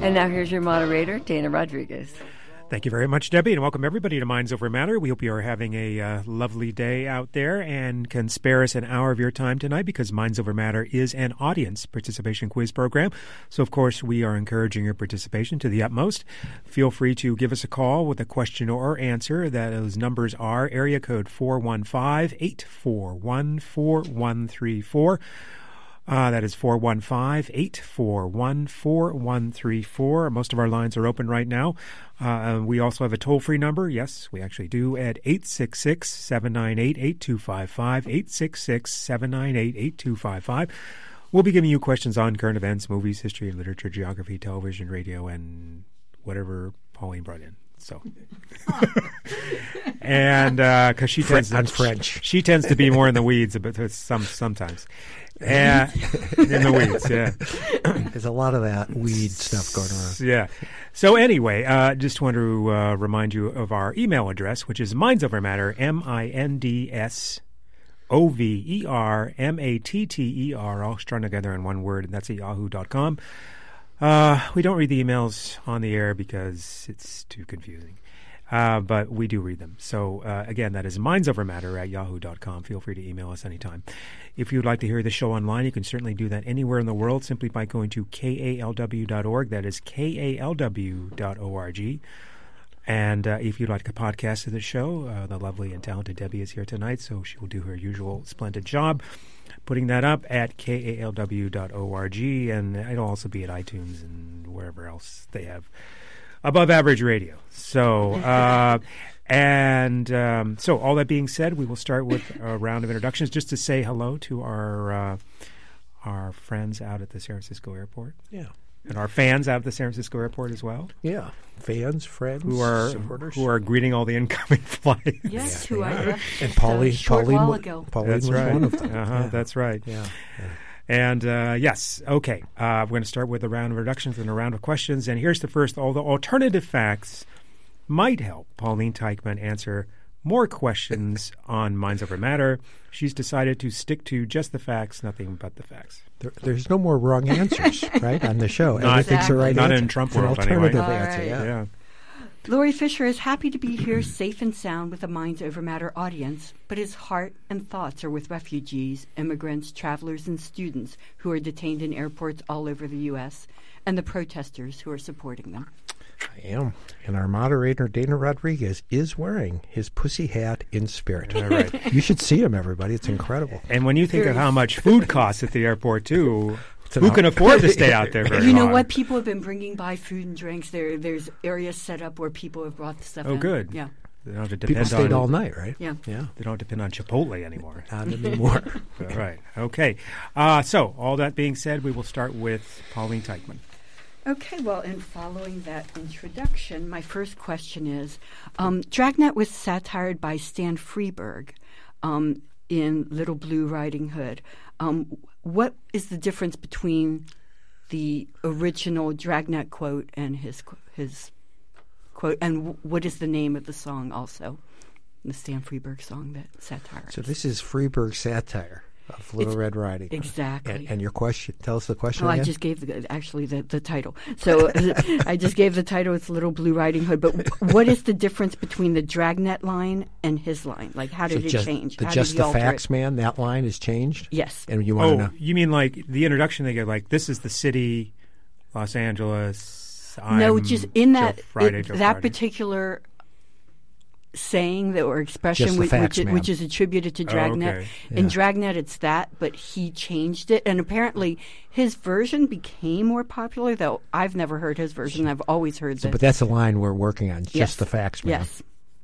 And now here's your moderator, Dana Rodriguez. Thank you very much, Debbie, and welcome everybody to Minds Over Matter. We hope you are having a lovely day out there and can spare us an hour of your time tonight because Minds Over Matter is an audience participation quiz program. So, of course, we are encouraging your participation to the utmost. Feel free to give us a call with a question or answer. Those numbers are area code 415-841-4134. That is 415-841-4134. Most of our lines are open right now. We also have a toll-free number. Yes, we actually do at 866-798-8255, 866-798-8255. We'll be giving you questions on current events, movies, history, literature, geography, television, radio, and whatever Pauline brought in. So, and because she tends to, French, she tends to be more in the weeds, but sometimes. In the weeds, yeah. There's a lot of that weed stuff going around. Yeah. So anyway, just want to remind you of our email address, which is mindsovermatter, MINDSOVERMATTER, all strung together in one word, and that's at yahoo.com. We don't read the emails on the air because it's too confusing. But we do read them. So, again, that is mindsovermatter at yahoo.com. Feel free to email us anytime. If you'd like to hear the show online, you can certainly do that anywhere in the world simply by going to kalw.org. That is kalw.org. And if you'd like a podcast of the show, the lovely and talented Debbie is here tonight, so she will do her usual splendid job putting that up at kalw.org. And it'll also be at iTunes and wherever else they have above average radio. So, so all that being said, we will start with a round of introductions just to say hello to our friends out at the San Francisco airport. Yeah. And our fans out at the San Francisco airport as well. Yeah. Fans, friends, supporters. Who are greeting all the incoming flights. Yes, who I left and Pauline, a short while ago. Pauline that's was right. one of them. That's right. Yeah. And yes, okay. We're going to start with a round of introductions and a round of questions. And here's the first. Although alternative facts might help Pauline Teichman answer more questions on Minds Over Matter, she's decided to stick to just the facts, nothing but the facts. There's no more wrong answers, right, on the show. Everything's the right not answer. in Trump It's an world, alternative anyway. answer, Yeah. Lori Fisher is happy to be here safe and sound with a Minds Over Matter audience, but his heart and thoughts are with refugees, immigrants, travelers, and students who are detained in airports all over the U.S., and the protesters who are supporting them. I am. And our moderator, Dana Rodriguez, is wearing his pussy hat in spirit. All right. You should see him, everybody. It's incredible. And when you think of how much food costs at the airport, too, who can afford to stay out there very long? You know what? People have been bringing by food and drinks. There's areas set up where people have brought the stuff in. Oh, good. Yeah. They don't have to People depend stayed on all night, right? Yeah. Yeah. They don't depend on Chipotle anymore. Not anymore. All right. Okay. So, all that being said, we will start with Pauline Teichman. Okay, well, in following that introduction, my first question is, Dragnet was satired by Stan Freberg in Little Blue Riding Hood. What is the difference between the original Dragnet quote and his quote, and what is the name of the song also, the Stan Freberg song that satirized? So this is Freberg's satire of Little Red Riding Hood. Exactly. And your question, tell us the question Well, again. I just gave the title. So I just gave the title. It's Little Blue Riding Hood. But what is the difference between the Dragnet line and his line? Like, how did it change? How Just did he the alter facts, it? man, that line is changed? Yes. And you want to know? You mean like the introduction they get, like, this is the city, Los Angeles, No, just in that Joe Friday. particular saying that or expression Just the facts, which is attributed to Dragnet. okay. In Yeah. Dragnet it's that, but he changed it, and apparently his version became more popular, though I've never heard his version. I've always heard that. But that's the line we're working on, Yes. just the facts, man. Yes.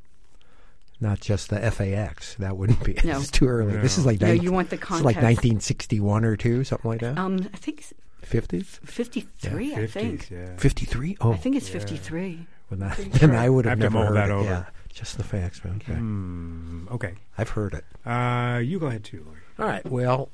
Not just the FAX. That wouldn't be. No. It's too early. No. This is like No, you want the This is like context. 1961 or 2, something like that. I think it's 50s? 53, I think. 50s, yeah. 53? Oh. I think it's 53. Well, then I would I have have to never mull heard that it. over. Yeah. Just the facts, man. Okay. Okay. I've heard it. You go ahead, too, Lori. All right. Well,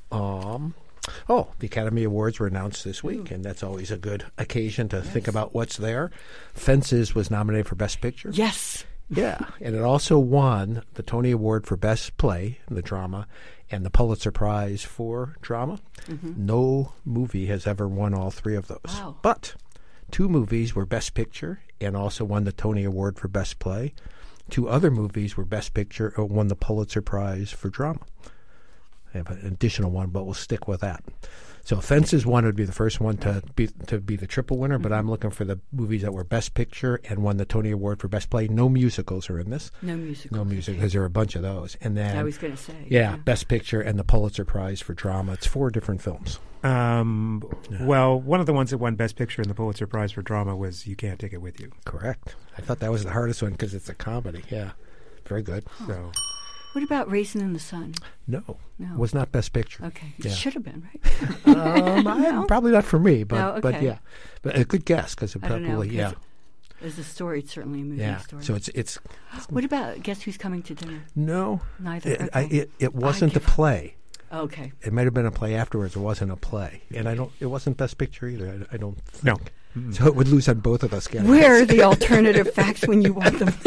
the Academy Awards were announced this week, and that's always a good occasion to think about what's there. Fences was nominated for Best Picture. Yes. Yeah, and it also won the Tony Award for Best Play, the drama, and the Pulitzer Prize for drama. No movie has ever won all three of those. Wow. But 2 movies were Best Picture and also won the Tony Award for Best Play. 2 other movies were Best Picture or won the Pulitzer Prize for Drama. I have an additional one, but we'll stick with that. So Fences one would be the first one to be the triple winner, but I'm looking for the movies that were Best Picture and won the Tony Award for Best Play. No musicals are in this. No musical. No music, because there are a bunch of those. And then I was going to say. Yeah, Best Picture and the Pulitzer Prize for Drama. It's 4 different films. Well, one of the ones that won Best Picture and the Pulitzer Prize for Drama was You Can't Take It With You. Correct. I thought that was the hardest one because it's a comedy. Yeah, very good. So, What about Raisin in the Sun? No, was not Best Picture. Okay. It Yeah. should have been, right? No? Probably not for me, but No, okay. but yeah, but a good guess because it I don't know. probably yeah. As a story, it's certainly a movie Yeah, story. so it's What about Guess Who's Coming to Dinner? no, Neither. Okay. it wasn't a give up. play. Okay. It might have been a play afterwards. It wasn't a play, and it wasn't Best Picture either. I don't think. No. So it would lose on both of those categories. Where are the alternative facts when you want them?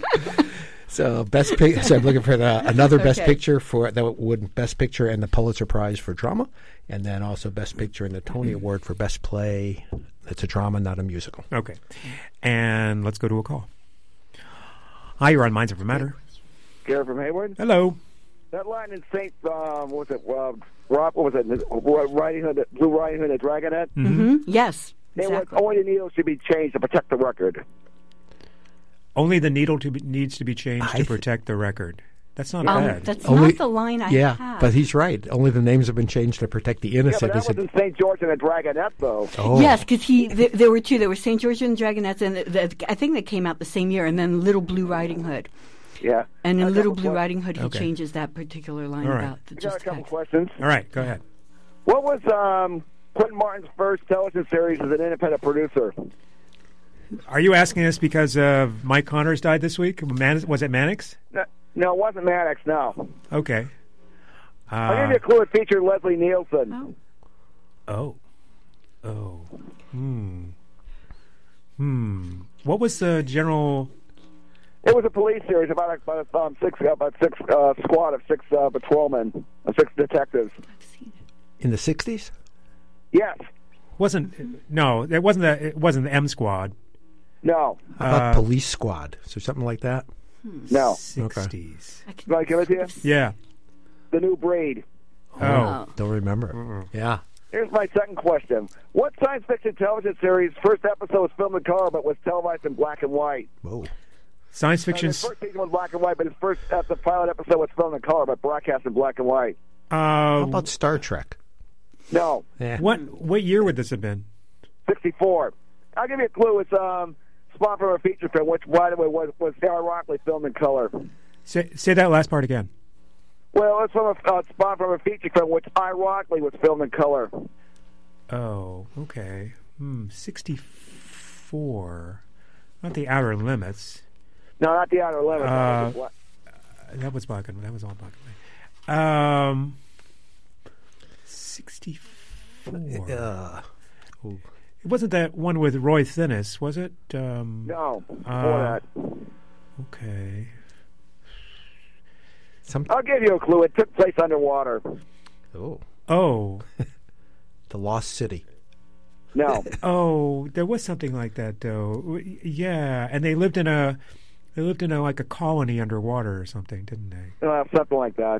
So Best Picture. So I'm looking for another Best Okay. Picture for that would Best Picture and the Pulitzer Prize for Drama, and then also Best Picture and the Tony Award for Best Play. It's a drama, not a musical. okay. And let's go to a call. Hi, you're on Minds Over Matter. Gary from Hayward. Hello. That line in St. What was it? Rob, what was it? Riding Hood, Blue Riding Hood, and Dragonette. Mm-hmm. Yes. They were, Exactly. only the needle should be changed to protect the record. Only the needle needs to be changed to I protect the record. That's not bad. That's Only- not the line I Yeah, have. but he's right. Only the names have been changed to protect the Yeah, innocent. but that was in St. George and the Dragonette, though. Oh. Yes, because there were 2. There were St. George and the Dragonettes, and I think they came out the same year, and then Little Blue Riding Hood. Yeah. And I in got Little a Blue couple Riding Hood, he Okay. changes that particular line All right. about the I got a just couple facts. questions. All right, go ahead. What was Quentin Martin's first television series as an independent producer? Are you asking us because Mike Connors died this week? Was it Mannix? No, it wasn't Maddox, no. Okay. I'll give you a clue. It featured Leslie Nielsen. Oh. What was the general? It was a police series about a squad of 6 patrolmen, 6 detectives. I've seen it. In the 60s? Yes. It wasn't the M Squad. No. How about Police Squad? Is there something like that? No. 60s. I can Do I give it to you? Yeah. The New Breed. Oh. Don't remember. Yeah. Here's my second question. What science fiction television series first episode was filmed in color but was televised in black and white? Whoa. Science fiction. His first season was black and white, but his the pilot episode was filmed in color but broadcast in black and white. How about Star Trek? No. Yeah. What year would this have been? 64. I'll give you a clue. It's spawned from a feature film, which, by the way, was ironically filmed in color. Say that last part again. Well, it's from spawned from a feature film, which ironically was filmed in color. Oh, okay. 64. Not The Outer Limits. No, not The Outer Limits. That was black and that was all black and white. 64. It wasn't that one with Roy Thinnis, was it? No, before that. Okay. I'll give you a clue. It took place underwater. Oh. The Lost City. No. Oh, there was something like that though. Yeah, and they lived in a like a colony underwater or something, didn't they? Something like that.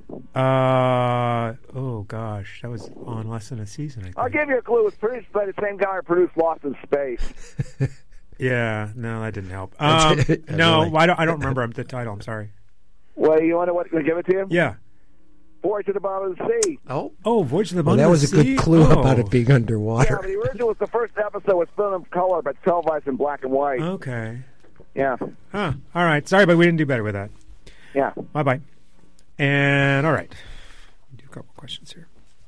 Oh gosh, that was on less than a season, I think. I'll give you a clue. It's produced by the same guy who produced Lost in Space. Yeah, no, that didn't help. Really? No, I don't remember the title. I'm sorry. Well, you want to give it to you? Yeah. Voyage to the Bottom of the Sea. Oh, Voyage to the Well, Bottom that of was the a Sea? good clue Oh. about it being Yeah, underwater. but the original was the first episode was filmed in color, but televised in black and white. Okay. Yeah. Huh. All right. Sorry, but we didn't do better with that. Yeah. Bye-bye. And all right. Do a couple questions here.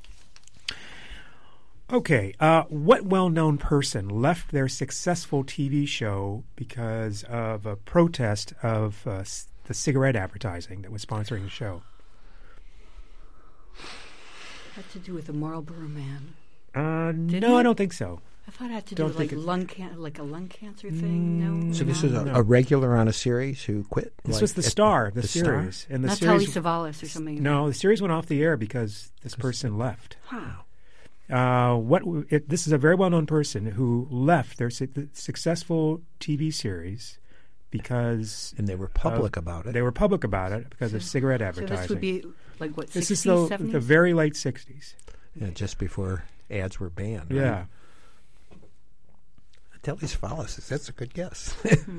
Okay. What well-known person left their successful TV show because of a protest of the cigarette advertising that was sponsoring the show? Had to do with the Marlboro Man. No, I don't think so. I thought it had to Don't do with think like a lung cancer thing. No. So this was a regular on a series who quit? This was the star, the series. Star? And the Not series, Telly Savalas or something. no, the series went off the air because this person left. Wow. This is a very well-known person who left their successful TV series because... And they were public about it. They were public about it because of cigarette So advertising. this would be like what, 60s, This is 70s? the very late 60s. Yeah, just before ads were banned. Right? Yeah. Telly's fallacies. That's a good guess.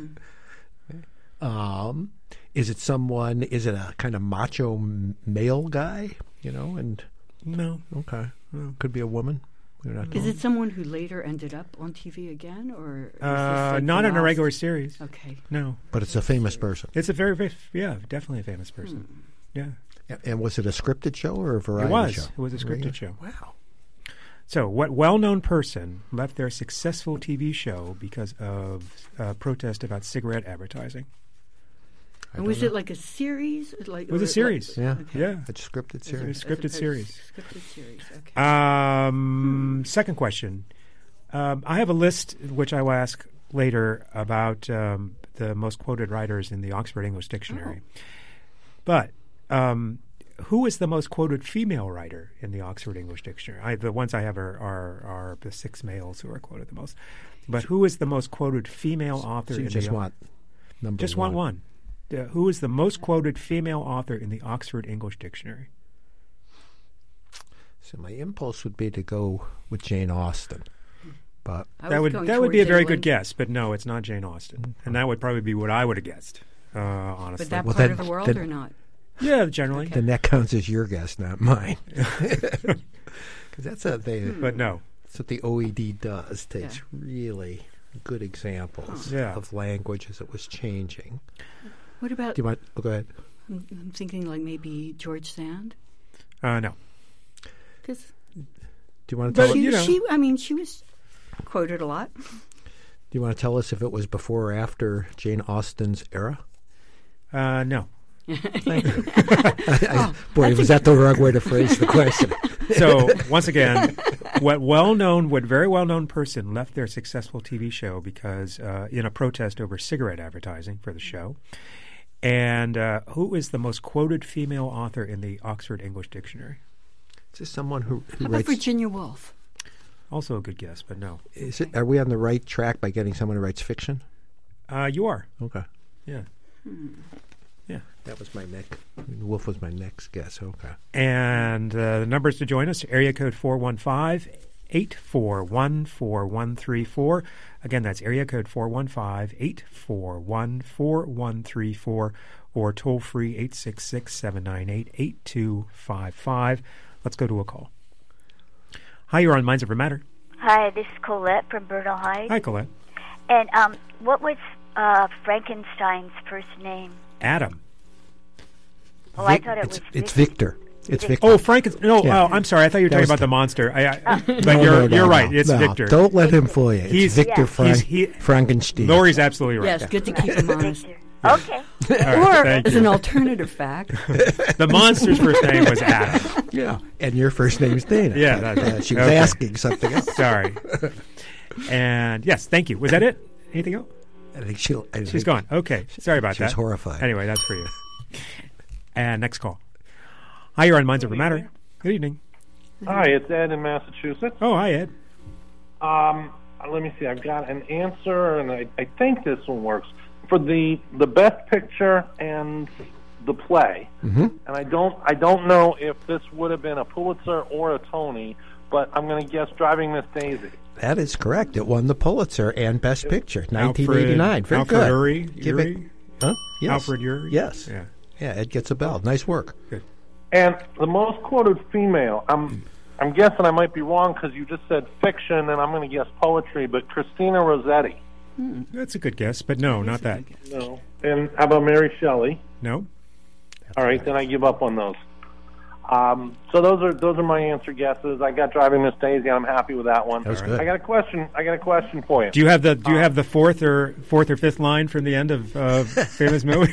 Is it someone? Is it a kind of macho male guy? And No. okay, could be a woman. We're not Is knowing. it someone who later ended up on TV again, or is this like Not the in a last- regular series. Okay. No. But it's a famous person. It's a definitely a famous person. Yeah. And was it a scripted show or a variety It was. show? It was a scripted show. Wow. So, what well-known person left their successful TV show because of protest about cigarette advertising? And was it like a series? Like It was a series. Yeah. Okay. Yeah. A scripted It series. was a scripted series. Scripted series. Okay. Second question. I have a list which I will ask later about the most quoted writers in the Oxford English Dictionary. But who is the most quoted female writer in the Oxford English Dictionary? The ones I have are the 6 males who are quoted the most. But who is the most quoted female author? So you in just the, want number just one. want one. Who is the most quoted female author in the Oxford English Dictionary? So my impulse would be to go with Jane Austen, but I That was would going be a towards very England, good guess, but no, it's not Jane Austen, and that would probably be what I would have guessed. Honestly, But that Well, part then- of the world then- or not? yeah, generally, then that counts as your guess, not mine. Because that's what but no. that's what the OED does. Takes really good examples Yeah. of language as it was changing. What about? Do you want? Go ahead. I'm thinking like maybe George Sand, No. because Do you want to tell? But, you know. she was quoted a lot. Do you want to tell us if it was before or after Jane Austen's era? No. Boy, was that the wrong way to phrase the question? So once again, what very well-known person left their successful TV show because in a protest over cigarette advertising for the show, and who is the most quoted female author in the Oxford English Dictionary? Is this someone who How about writes? Virginia Woolf? Also a good guess, but no. Are we on the right track by getting someone who writes fiction? You are. Okay. Yeah. Yeah. That was my next. Wolf was my next guess. Okay. And the numbers to join us, area code 415-841-4134. Again, that's area code 415-841-4134 or toll free 866-798-8255. Let's go to a call. Hi, you're on Minds Over Matter. Hi, this is Colette from Bernal Heights. Hi, Colette. And what was Frankenstein's first name? Adam. Oh, I thought it was It's Victor. Victor. It's Victor. Oh, Frankenstein. No, Yeah. I'm sorry. I thought you were That talking was about the monster. But No, you're no, right. no, It's no. Victor. Don't let him fool you. It's He's- Victor Yeah. Frankenstein. Lori's absolutely right. Yes, good to keep him honest. Victor. Okay. All right, Or thank as you. an alternative fact, The monster's first name was Adam. Yeah. And your first name's Dana. Yeah, that's- She was okay. asking something else. Sorry. And yes, thank you. Was that it? Anything else? I think She's gone. Okay. Sorry about that. She's horrified. Anyway, that's for you. And next call. Hi, you're on Minds Over Matter. Good evening. Hi, it's Ed in Massachusetts. Oh, hi, Ed. Let me see. I've got an answer, and I think this one works for the best picture and the play. Mm-hmm. And I don't know if this would have been a Pulitzer or a Tony, but I'm going to guess Driving Miss Daisy. That is correct. It won the Pulitzer and Best Picture, 1989. Very Alfred good. Urry. Give it. Huh? Yes. Alfred Urry? Yes. Yeah. Yeah, Ed gets a bell. Nice work. Good. And the most quoted female, I'm guessing I might be wrong because you just said fiction, and I'm going to guess poetry, but Christina Rossetti. That's a good guess, but no, not that. No. And how about Mary Shelley? No. All right, then I give up on those. So those are my answer guesses. I got Driving Miss Daisy. I'm happy with that one. That was good. I got a question for you. Do you have the fourth or fifth line from the end of famous movie?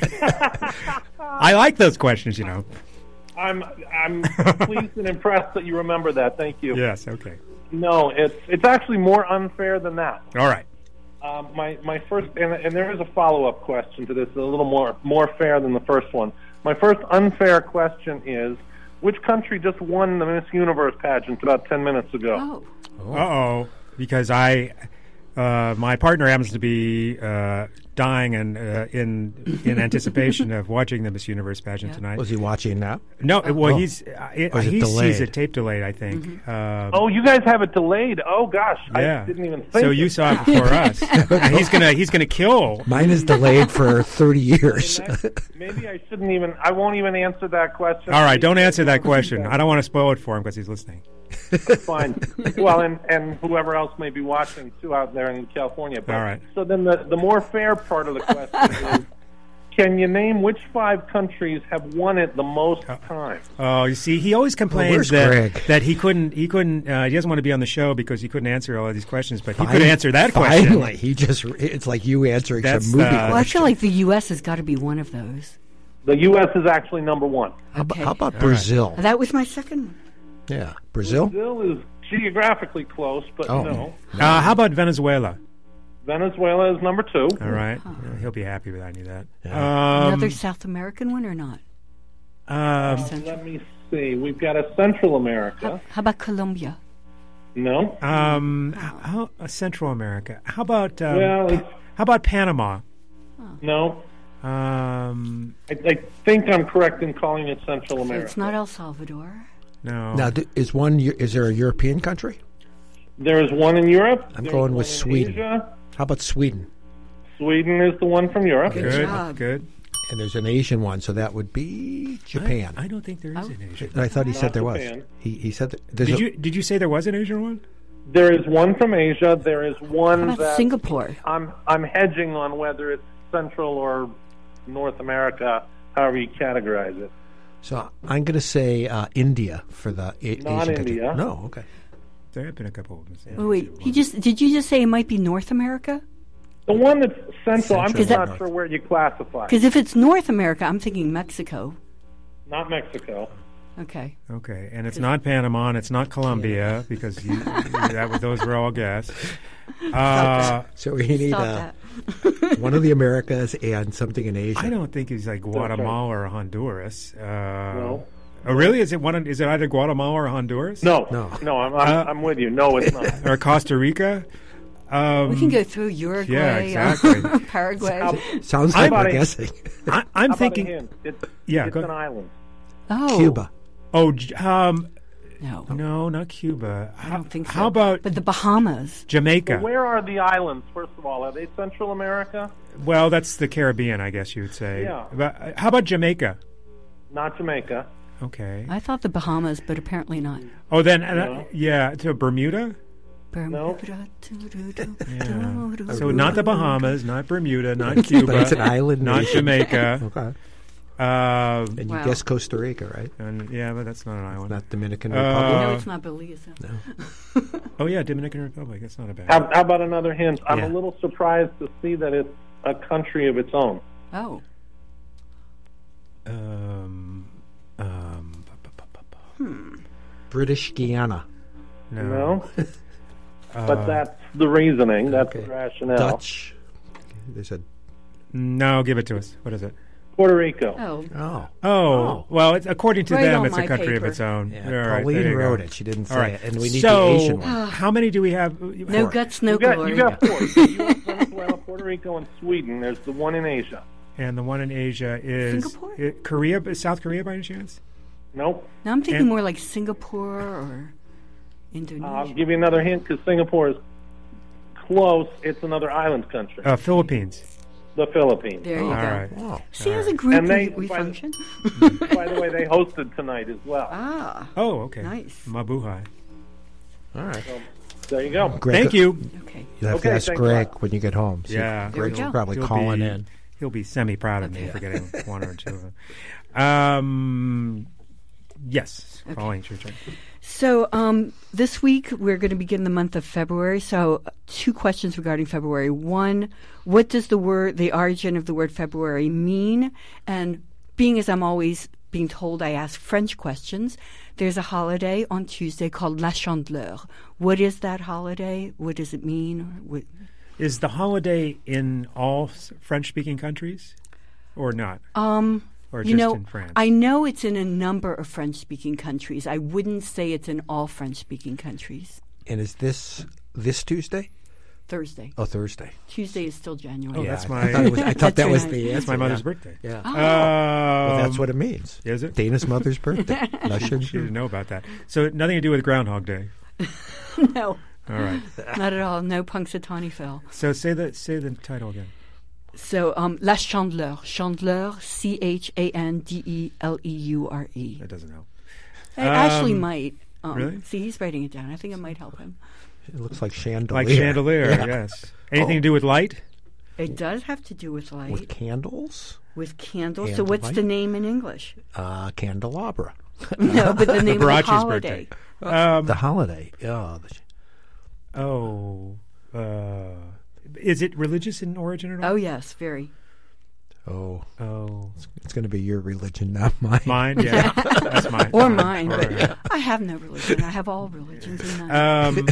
I like those questions, you know. I'm pleased and impressed that you remember that. Thank you. Yes. Okay. No, it's actually more unfair than that. All right. My first and there is a follow-up question to this, a little more fair than the first one. My first unfair question is, which country just won the Miss Universe pageant about 10 minutes ago? Oh. Because my partner happens to be dying and in anticipation of watching the Miss Universe pageant tonight. Was he watching now? No, well, he Or is it sees delayed? it tape delayed, I think. Oh, you guys have it delayed. Oh gosh, yeah. I didn't even think. So you saw it before us. And he's gonna kill. Mine is delayed for 30 years. Maybe I shouldn't even. I won't even answer that question. All right, don't answer that question. I don't want to spoil it for him because he's listening. Fine. Well, and whoever else may be watching too out there in California. But, All right. So then the more fair part of the question is, can you name which 5 countries have won it the most times? Oh, you see, he always complains where's Greg? that he couldn't. He doesn't want to be on the show because he couldn't answer all of these questions. But he could answer that question. Finally, it's like you answering That's, some movie well, Well, I question. feel like the U.S. has got to be one of those. The U.S. is actually number 1. How about Brazil? That was my second one. Yeah, Brazil. Brazil is geographically close, but Oh. no. How about Venezuela? Venezuela is number 2. All right, he'll be happy with I knew that. Another South American one or not? Let me see. We've got a Central America. How about Colombia? No. Central America. How about Well, it's, how about Panama? no. I think I'm correct in calling it Central So America. it's not El Salvador. No. Now, is there a European country? There is one in Europe. I'm There's going one with in Sweden. Asia. How about Sweden? Sweden is the one from Europe. Good Good. job. Good. And there's an Asian one, so that would be Japan. I don't think there is an Asian. I thought he said there was. Japan. He said that. There's Did you say there was an Asian one? There is one from Asia. There is one How about that Singapore? I'm hedging on whether it's Central or North America, however you categorize it. So I'm going to say India for the Asian country. India. No, okay. There have been a couple of them. Yeah. Oh, wait, did you just say it might be North America? The one that's Central, I'm just Central. not sure where you classify. Because if it's North America, I'm thinking Mexico. Not Mexico. Okay. Okay, and it's not Panama, and it's not Colombia because those were all guessed. So we need Stop one of the Americas and something in Asia. I don't think it's like Guatemala or Honduras. No. Oh, really? Is it either Guatemala or Honduras? No. No. I'm with you. No, it's not. Or Costa Rica? We can go through Uruguay, Yeah, exactly. Paraguay. Sounds like about we're it? guessing. I'm How about a thinking. hint? It's Yeah, it's go- an island. Oh, Cuba. Oh, No, no, not Cuba. I don't think so. How about But the Bahamas. Jamaica? Where are the islands, first of all? Are they Central America? Well, that's the Caribbean, I guess you would say. Yeah. But, how about Jamaica? Not Jamaica. Okay. I thought the Bahamas, but apparently not. Oh, then No. to Bermuda. No. Yeah. So not the Bahamas, not Bermuda, not Cuba, But it's an island not nation. Jamaica. Okay. Um, And you Wow. guess Costa Rica, right? and yeah, but that's not an island. Not Dominican Uh, Republic. No, it's not Belize. Oh yeah, Dominican Republic. That's not a bad. How about another hint? I'm Yeah. a little surprised to see that it's a country of its own. Oh, British Guiana. No? But that's the reasoning. That's Okay. the rationale. Dutch. There's a. No, give it to us. What is it? Puerto Rico. oh, Oh. Oh, well, according to Right them, on it's a my country of paper. its own. Yeah, All right, Pauline there you wrote go. it. She didn't say All right. it. And we need So, the Asian one. how many do we have? no Four. guts, no You got glory. 4. U.S., Venezuela, Puerto Rico, and Sweden. There's the one in Asia. And the one in Asia is Singapore? Korea, South Korea, by any chance? Nope. Now I'm thinking And- more like Singapore or Indonesia. I'll give you another hint because Singapore is close. It's another island country. Philippines. The Philippines. there you All go. right. Oh. See, as a group, And they- we by the- function. By the way, they hosted tonight as well. Ah, Oh, okay. Nice. Mabuhay. All right. There you go. Greg, Thank you. okay. You'll have Okay, to ask thanks a Greg lot. when you get home. See, Yeah. There we Greg's go. probably He'll calling be- in. He'll be semi-proud of me Okay. for getting one or two of them. Yes. Pauline, it's your turn. So this week we're going to begin the month of February. So 2 questions regarding February. One, what does the origin of the word February mean? And being as I'm always being told I ask French questions, there's a holiday on Tuesday called La Chandeleur. What is that holiday? What does it mean? Is the holiday in all French-speaking countries or not? or You just know, in France? I know it's in a number of French-speaking countries. I wouldn't say it's in all French-speaking countries. And is this Tuesday? Thursday. Oh, Thursday. Tuesday is still January. Oh, that's I my- thought, I thought That's that your was night. the answer. That's my mother's yeah. birthday. Yeah. Well, Well, that's what it means. Is it? Dana's mother's birthday. She didn't know about that. So nothing to do with Groundhog Day. No, All right. not at all. No Punxsutawney Phil. So say the title again. So, La Chandeleur. Chandeleur, Chandeleur. That doesn't help. I actually might. Really? See, he's writing it down. I think it might help him. It looks like chandelier. Like chandelier, Yeah. yes. Anything to do with light? It does have to do with light, With candles? with candles. So, what's Candlelight? the name in English? Candelabra. No, but the name of the Barachi's holiday. birthday. The holiday. Yeah. Is it religious in origin at all? Oh, yes, very. Oh, Oh. it's going to be your religion, not mine. Mine? Yeah. That's mine. Or mine, Or- but I have no religion. I have all religions in none.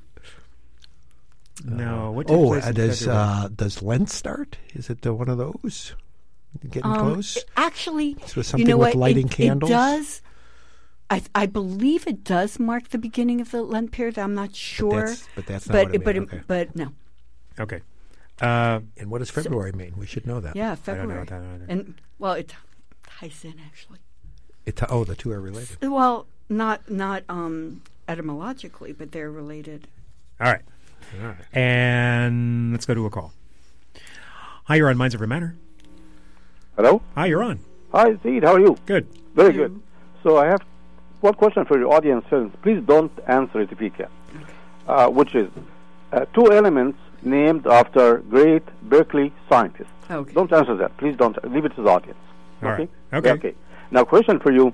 No. What took Oh, place in February? does Lent start? Is it one of those? Getting close? Actually, So you something know with what? lighting candles? It does. I believe it does mark the beginning of the Lent period. I'm not sure. But that's not what it but, means. Okay. but no. Okay. And what does February mean? We should know that. Yeah, I February. don't know that either. And well, it ties in actually. The two are related. Well, not etymologically, but they're related. All right. All right. And let's go to a call. Hi, you're on Minds Over Matter. Hello? Hi, you're on. Hi, Steve. How are you? Good. Very good. So I have one question for your audience. Please don't answer it if you can. Which is two elements named after great Berkeley scientists. Okay. Don't answer that. Please don't. Leave it to the audience. All Okay? right. Okay. Okay. Now, question for you.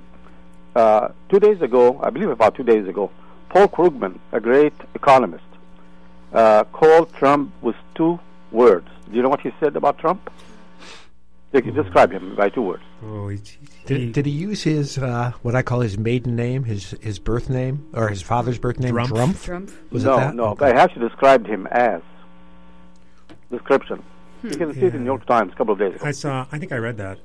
2 days ago, I believe about 2 days ago, Paul Krugman, a great economist, called Trump with 2 words. Do you know what he said about Trump? You can describe him by 2 words. Oh, Did he use his what I call his maiden name, his birth name, or his father's birth name? Drumpf? Drumpf? Trump. Was no, it that? no. Okay. I actually described him as description. You can see it in the New York Times a couple of days ago. I think I read that.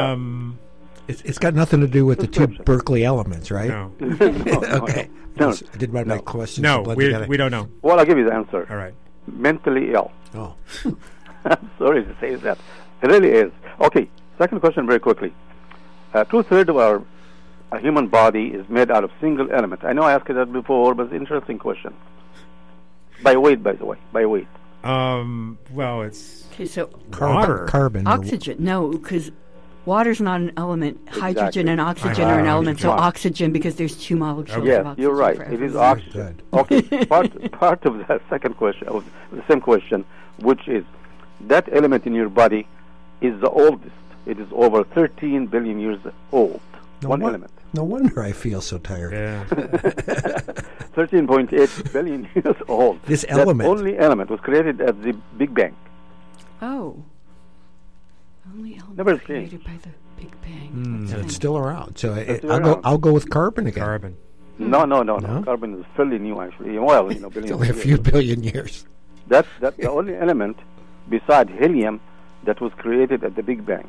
It's got nothing to do with the 2 Description. Berkeley elements, right? No. Okay. No. I did write my questions. No, blend we together. don't know. Well, I'll give you the answer. All right. Mentally ill. Oh. I'm sorry to say that. It really is. Okay, second question very quickly. 2/3 of our human body is made out of single element. I know I asked you that before, but it's an interesting question. By weight, by the way. By weight. Well, it's Okay, so water. Carbon. oxygen. No, because water's not an element. Hydrogen and oxygen are an Hydrogen. element. So Right. oxygen, because there's 2 molecules Yes, of oxygen. you're right. for It is everyone. oxygen. Okay, part of that second question, of the same question, which is that element in your body is the oldest. It is over 13 billion years old. One element. No wonder I feel so tired. Yeah. 13.8 billion years old. This That element. only element was created at the Big Bang. Oh. Only element Never created by the Big Bang. Let's And think. it's still around. So still I'll go. around. I'll go with carbon again. Carbon. No. No? Carbon is fairly new, actually. Well, billions It's only a of few years. billion years. That's the only element beside helium that was created at the Big Bang.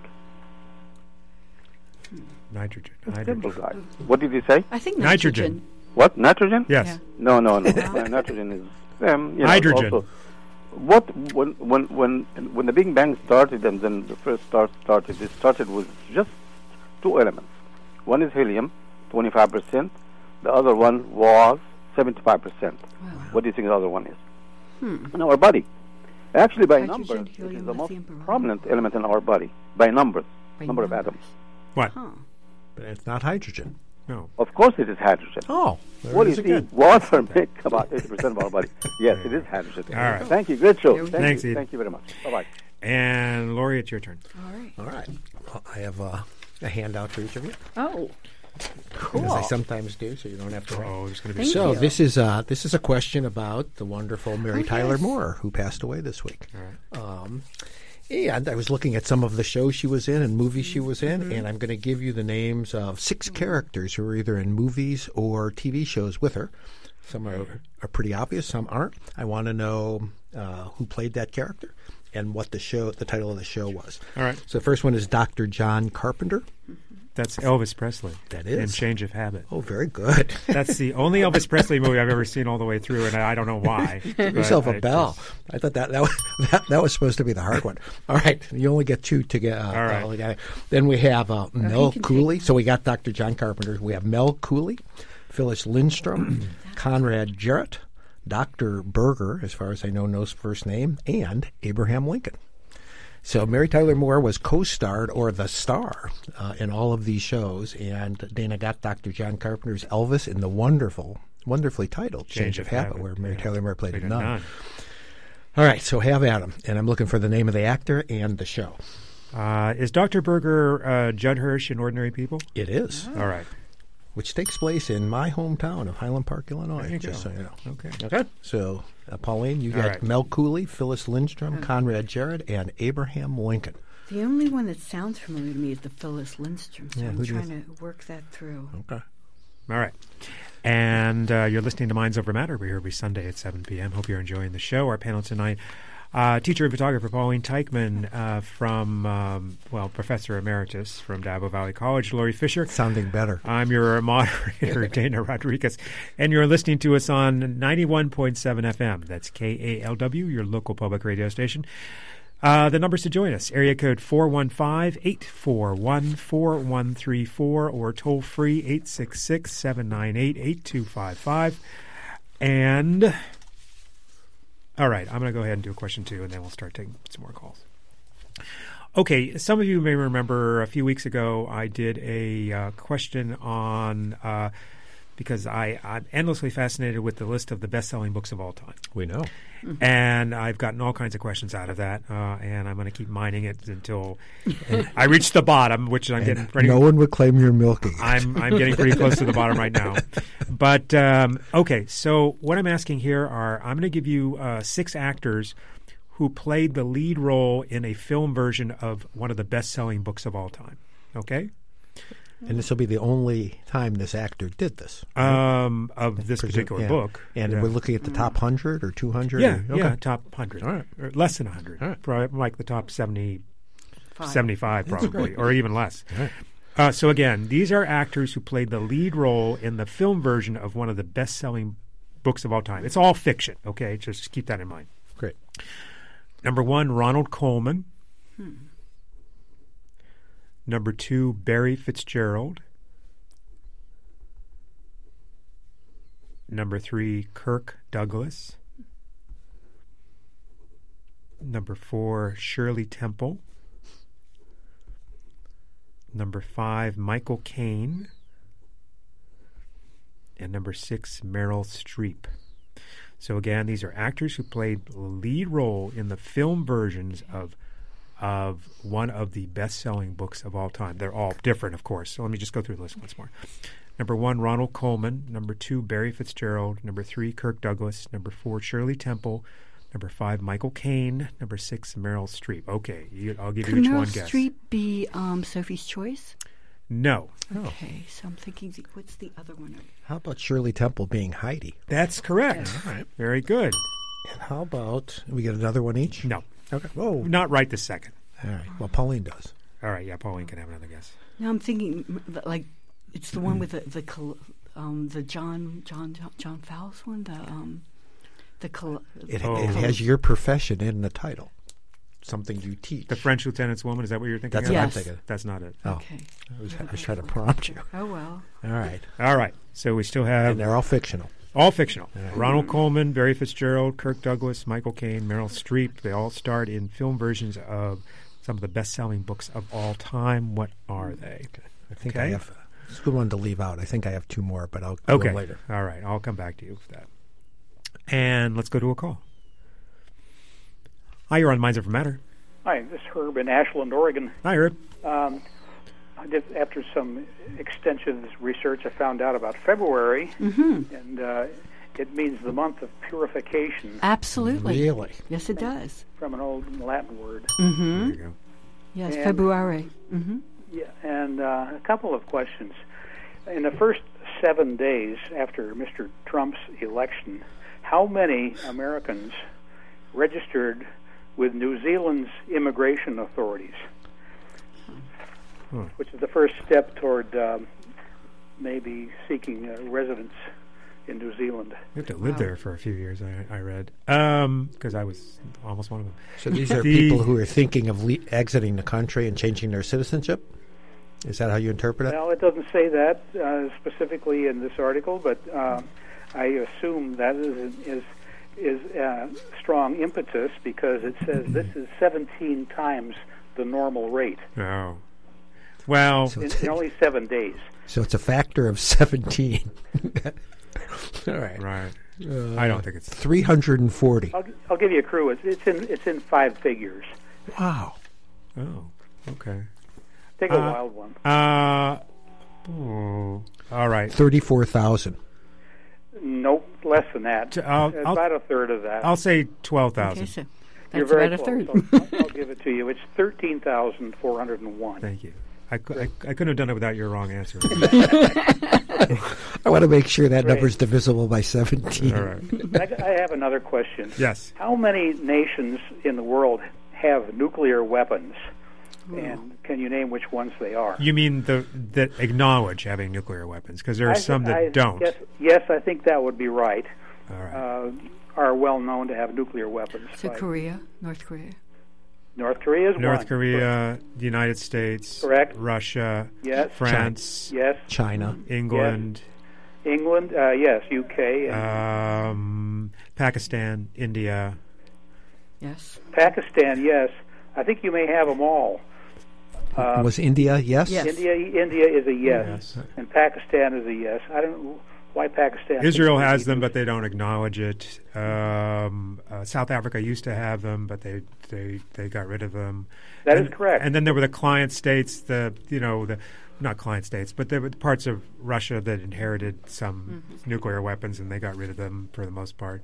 Nitrogen. Simple Hydrogen. guy. What did he say? I think Nitrogen. nitrogen. What? Nitrogen? Yes. Yeah. No. Nitrogen is Hydrogen. Also, when the Big Bang started and then the first star started, it started with just 2 elements. One is helium, 25%. The other one was 75%. What do you think the other one is? In our body. Actually, by Hydrogen, numbers, it helium, is the most lithium, beryllium. prominent element in our body. By numbers, By number of numbers. atoms. What? Huh. But it's not hydrogen. No. Of course, it is hydrogen. Oh, there What it do is you see? again. Water makes about 80% of our body. Yes, it is hydrogen. All right. Thank you. Great show. There we Thank go. Thanks, you. Ed. Thank you very much. Bye-bye. And Lori, it's your turn. All right. All right. Well, I have a handout for each of you, Oh, cool. as I sometimes do, so you don't have to write. Oh, there's going to be Thank So you. this is a question about the wonderful Mary Tyler yes. Moore, who passed away this week. All right. And I was looking at some of the shows she was in and movies she was in, and I'm going to give you the names of 6 characters who are either in movies or TV shows with her. Some are pretty obvious, some aren't. I want to know who played that character and what the title of the show was. All right. So the first one is Dr. John Carpenter. That's Elvis Presley. That is. And Change of Habit. Oh, very good. That's the only Elvis Presley movie I've ever seen all the way through, and I don't know why. Give yourself a bell. I thought that was supposed to be the hard one. All right. You only get two to get. All right. Then we have Mel Cooley. So we got Dr. John Carpenter. We have Mel Cooley, Phyllis Lindstrom, Conrad Jarrett, Dr. Berger, as far as I know, knows first name, and Abraham Lincoln. So Mary Tyler Moore was co-starred or the star in all of these shows, and Dana got Dr. John Carpenter's Elvis in the wonderfully titled Change of Habit, where Mary Tyler Moore played a nun. All right, so have at 'em, and I'm looking for the name of the actor and the show. Is Dr. Berger Judd Hirsch in Ordinary People? It is. All right. Which takes place in my hometown of Highland Park, Illinois, just so you know. Okay. So, Pauline, you got Mel Cooley, Phyllis Lindstrom, Conrad Jarrett, and Abraham Lincoln. The only one that sounds familiar to me is the Phyllis Lindstrom, so I'm trying to work that through. Okay. All right. And you're listening to Minds Over Matter. We're here every Sunday at 7 p.m. Hope you're enjoying the show. Our panel tonight, teacher and photographer Pauline Teichman from, Professor Emeritus from Dabo Valley College, Lori Fisher. Sounding better. I'm your moderator, Dana Rodriguez. And you're listening to us on 91.7 FM. That's KALW, your local public radio station. The numbers to join us, area code 415-841-4134 or toll free 866-798-8255. And... all right, I'm going to go ahead and do a question 2, and then we'll start taking some more calls. Okay, some of you may remember a few weeks ago I did a question on, because I'm endlessly fascinated with the list of the best-selling books of all time. We know. Mm-hmm. And I've gotten all kinds of questions out of that, and I'm going to keep mining it until I reach the bottom, which I'm getting pretty... No one would claim you're milking it. I'm getting pretty close to the bottom right now. But, okay, so what I'm asking here are, I'm going to give you 6 actors who played the lead role in a film version of one of the best-selling books of all time. Okay? And this will be the only time this actor did this. Of this particular book. And we're looking at the top 100 or 200? Yeah, top 100. All right. Or less than 100. All right. Probably like the top 75 probably, great. or even less. All right. So again, these are actors who played the lead role in the film version of one of the best-selling books of all time. It's all fiction, okay? Just keep that in mind. Great. Number 1, Ronald Colman. Number 2, Barry Fitzgerald. Number 3, Kirk Douglas. Number 4, Shirley Temple. Number 5, Michael Caine. And number 6, Meryl Streep. So again, these are actors who played the lead role in the film versions of one of the best-selling books of all time. They're all different, of course. So let me just go through the list once more. Number 1, Ronald Colman. Number 2, Barry Fitzgerald. Number 3, Kirk Douglas. Number 4, Shirley Temple. Number 5, Michael Caine. Number 6, Meryl Streep. Okay, I'll give you each one guess. Could Meryl Streep be Sophie's Choice? No. Okay, so I'm thinking, what's the other one? How about Shirley Temple being Heidi? That's correct. All right. Very good. And how about we get another one each? No. Okay. Whoa. Not right this second. All right. Well, Pauline does. All right, yeah, Pauline can have another guess. No, I'm thinking like it's the one with the John Fowles one. It has your profession in the title. Something you teach. The French Lieutenant's Woman. Is that what you're thinking? That's of? what I'm thinking. That's not it. Oh. Okay. I was trying to prompt you. Oh well. All right. All right. So we still have. And they're all fictional. All fictional. Ronald Colman, Barry Fitzgerald, Kirk Douglas, Michael Caine, Meryl Streep. They all starred in film versions of some of the best-selling books of all time. What are they? Okay. I think I have. It's a good one to leave out. I think I have 2 more, but I'll go later. All right. I'll come back to you with that. And let's go to a call. Hi, you're on Minds Over Matter. Hi, this is Herb in Ashland, Oregon. Hi, Herb. After some extensive research, I found out about February, and it means the month of purification. Absolutely. Really? Yes, it does. From an old Latin word. Mm-hmm. There you go. Yes, and, February. Mm-hmm. Yeah, and a couple of questions. In the first 7 days after Mr. Trump's election, how many Americans registered with New Zealand immigration authorities, which is the first step toward maybe seeking residence in New Zealand. You have to live there for a few years, I read, because I was almost one of them. So these are people who are thinking of exiting the country and changing their citizenship? Is that how you interpret it? Well, it doesn't say that specifically in this article, but I assume that is strong impetus because it says this is 17 times the normal rate. Oh. Well, in only 7 days. So it's a factor of 17. All right. Right. I don't think it's 340. I'll give you a clue. It's in 5 figures. Wow. Oh. Okay. Take a wild one. All right. 34,000. Nope, less than that. About a third of that. I'll say 12,000. Okay, so that's You're very about close. a third. I'll give it to you. It's 13,401. Thank you. I couldn't have done it without your wrong answer. I want to make sure that number's divisible by 17. All right. I have another question. Yes. How many nations in the world have nuclear weapons? And can you name which ones they are? You mean that acknowledge having nuclear weapons? Because there are some that don't. Yes, I think that would be right. All right. Are well known to have nuclear weapons. So Korea, North Korea. North Korea is North one. Korea, the United States, correct. Russia, yes. France, yes. China, England, yes. England, yes, UK, Pakistan, India. Yes. Pakistan, yes. I think you may have them all. Was India yes? Yes. India is a yes, and Pakistan is a yes. I don't know why Pakistan. Israel has them, but they don't acknowledge it. South Africa used to have them, but they got rid of them. That is correct. And then there were the client states, not client states, but there were parts of Russia that inherited some nuclear weapons, and they got rid of them for the most part.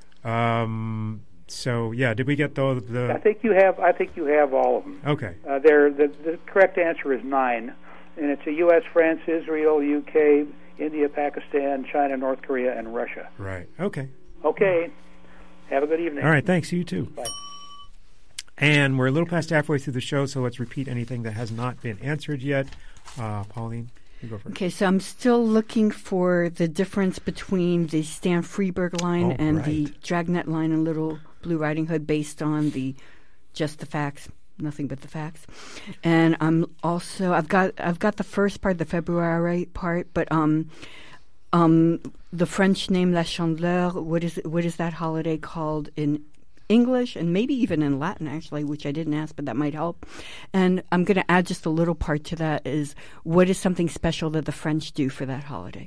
So yeah, did we get the? I think you have all of them. Okay. The correct answer is 9, and it's a U.S., France, Israel, UK, India, Pakistan, China, North Korea, and Russia. Right. Okay. Okay. Have a good evening. All right. Thanks. You too. Bye. And we're a little past halfway through the show, so let's repeat anything that has not been answered yet. Pauline, you go first. Okay, so I'm still looking for the difference between the Stan Freberg line and the Dragnet line in Little Blue Riding Hood based on the just the facts, nothing but the facts. And I'm also I've got the first part, the February part, but the French name La Chandeleur, what is that holiday called in English and maybe even in Latin, actually, which I didn't ask, but that might help. And I'm going to add just a little part to that is what is something special that the French do for that holiday?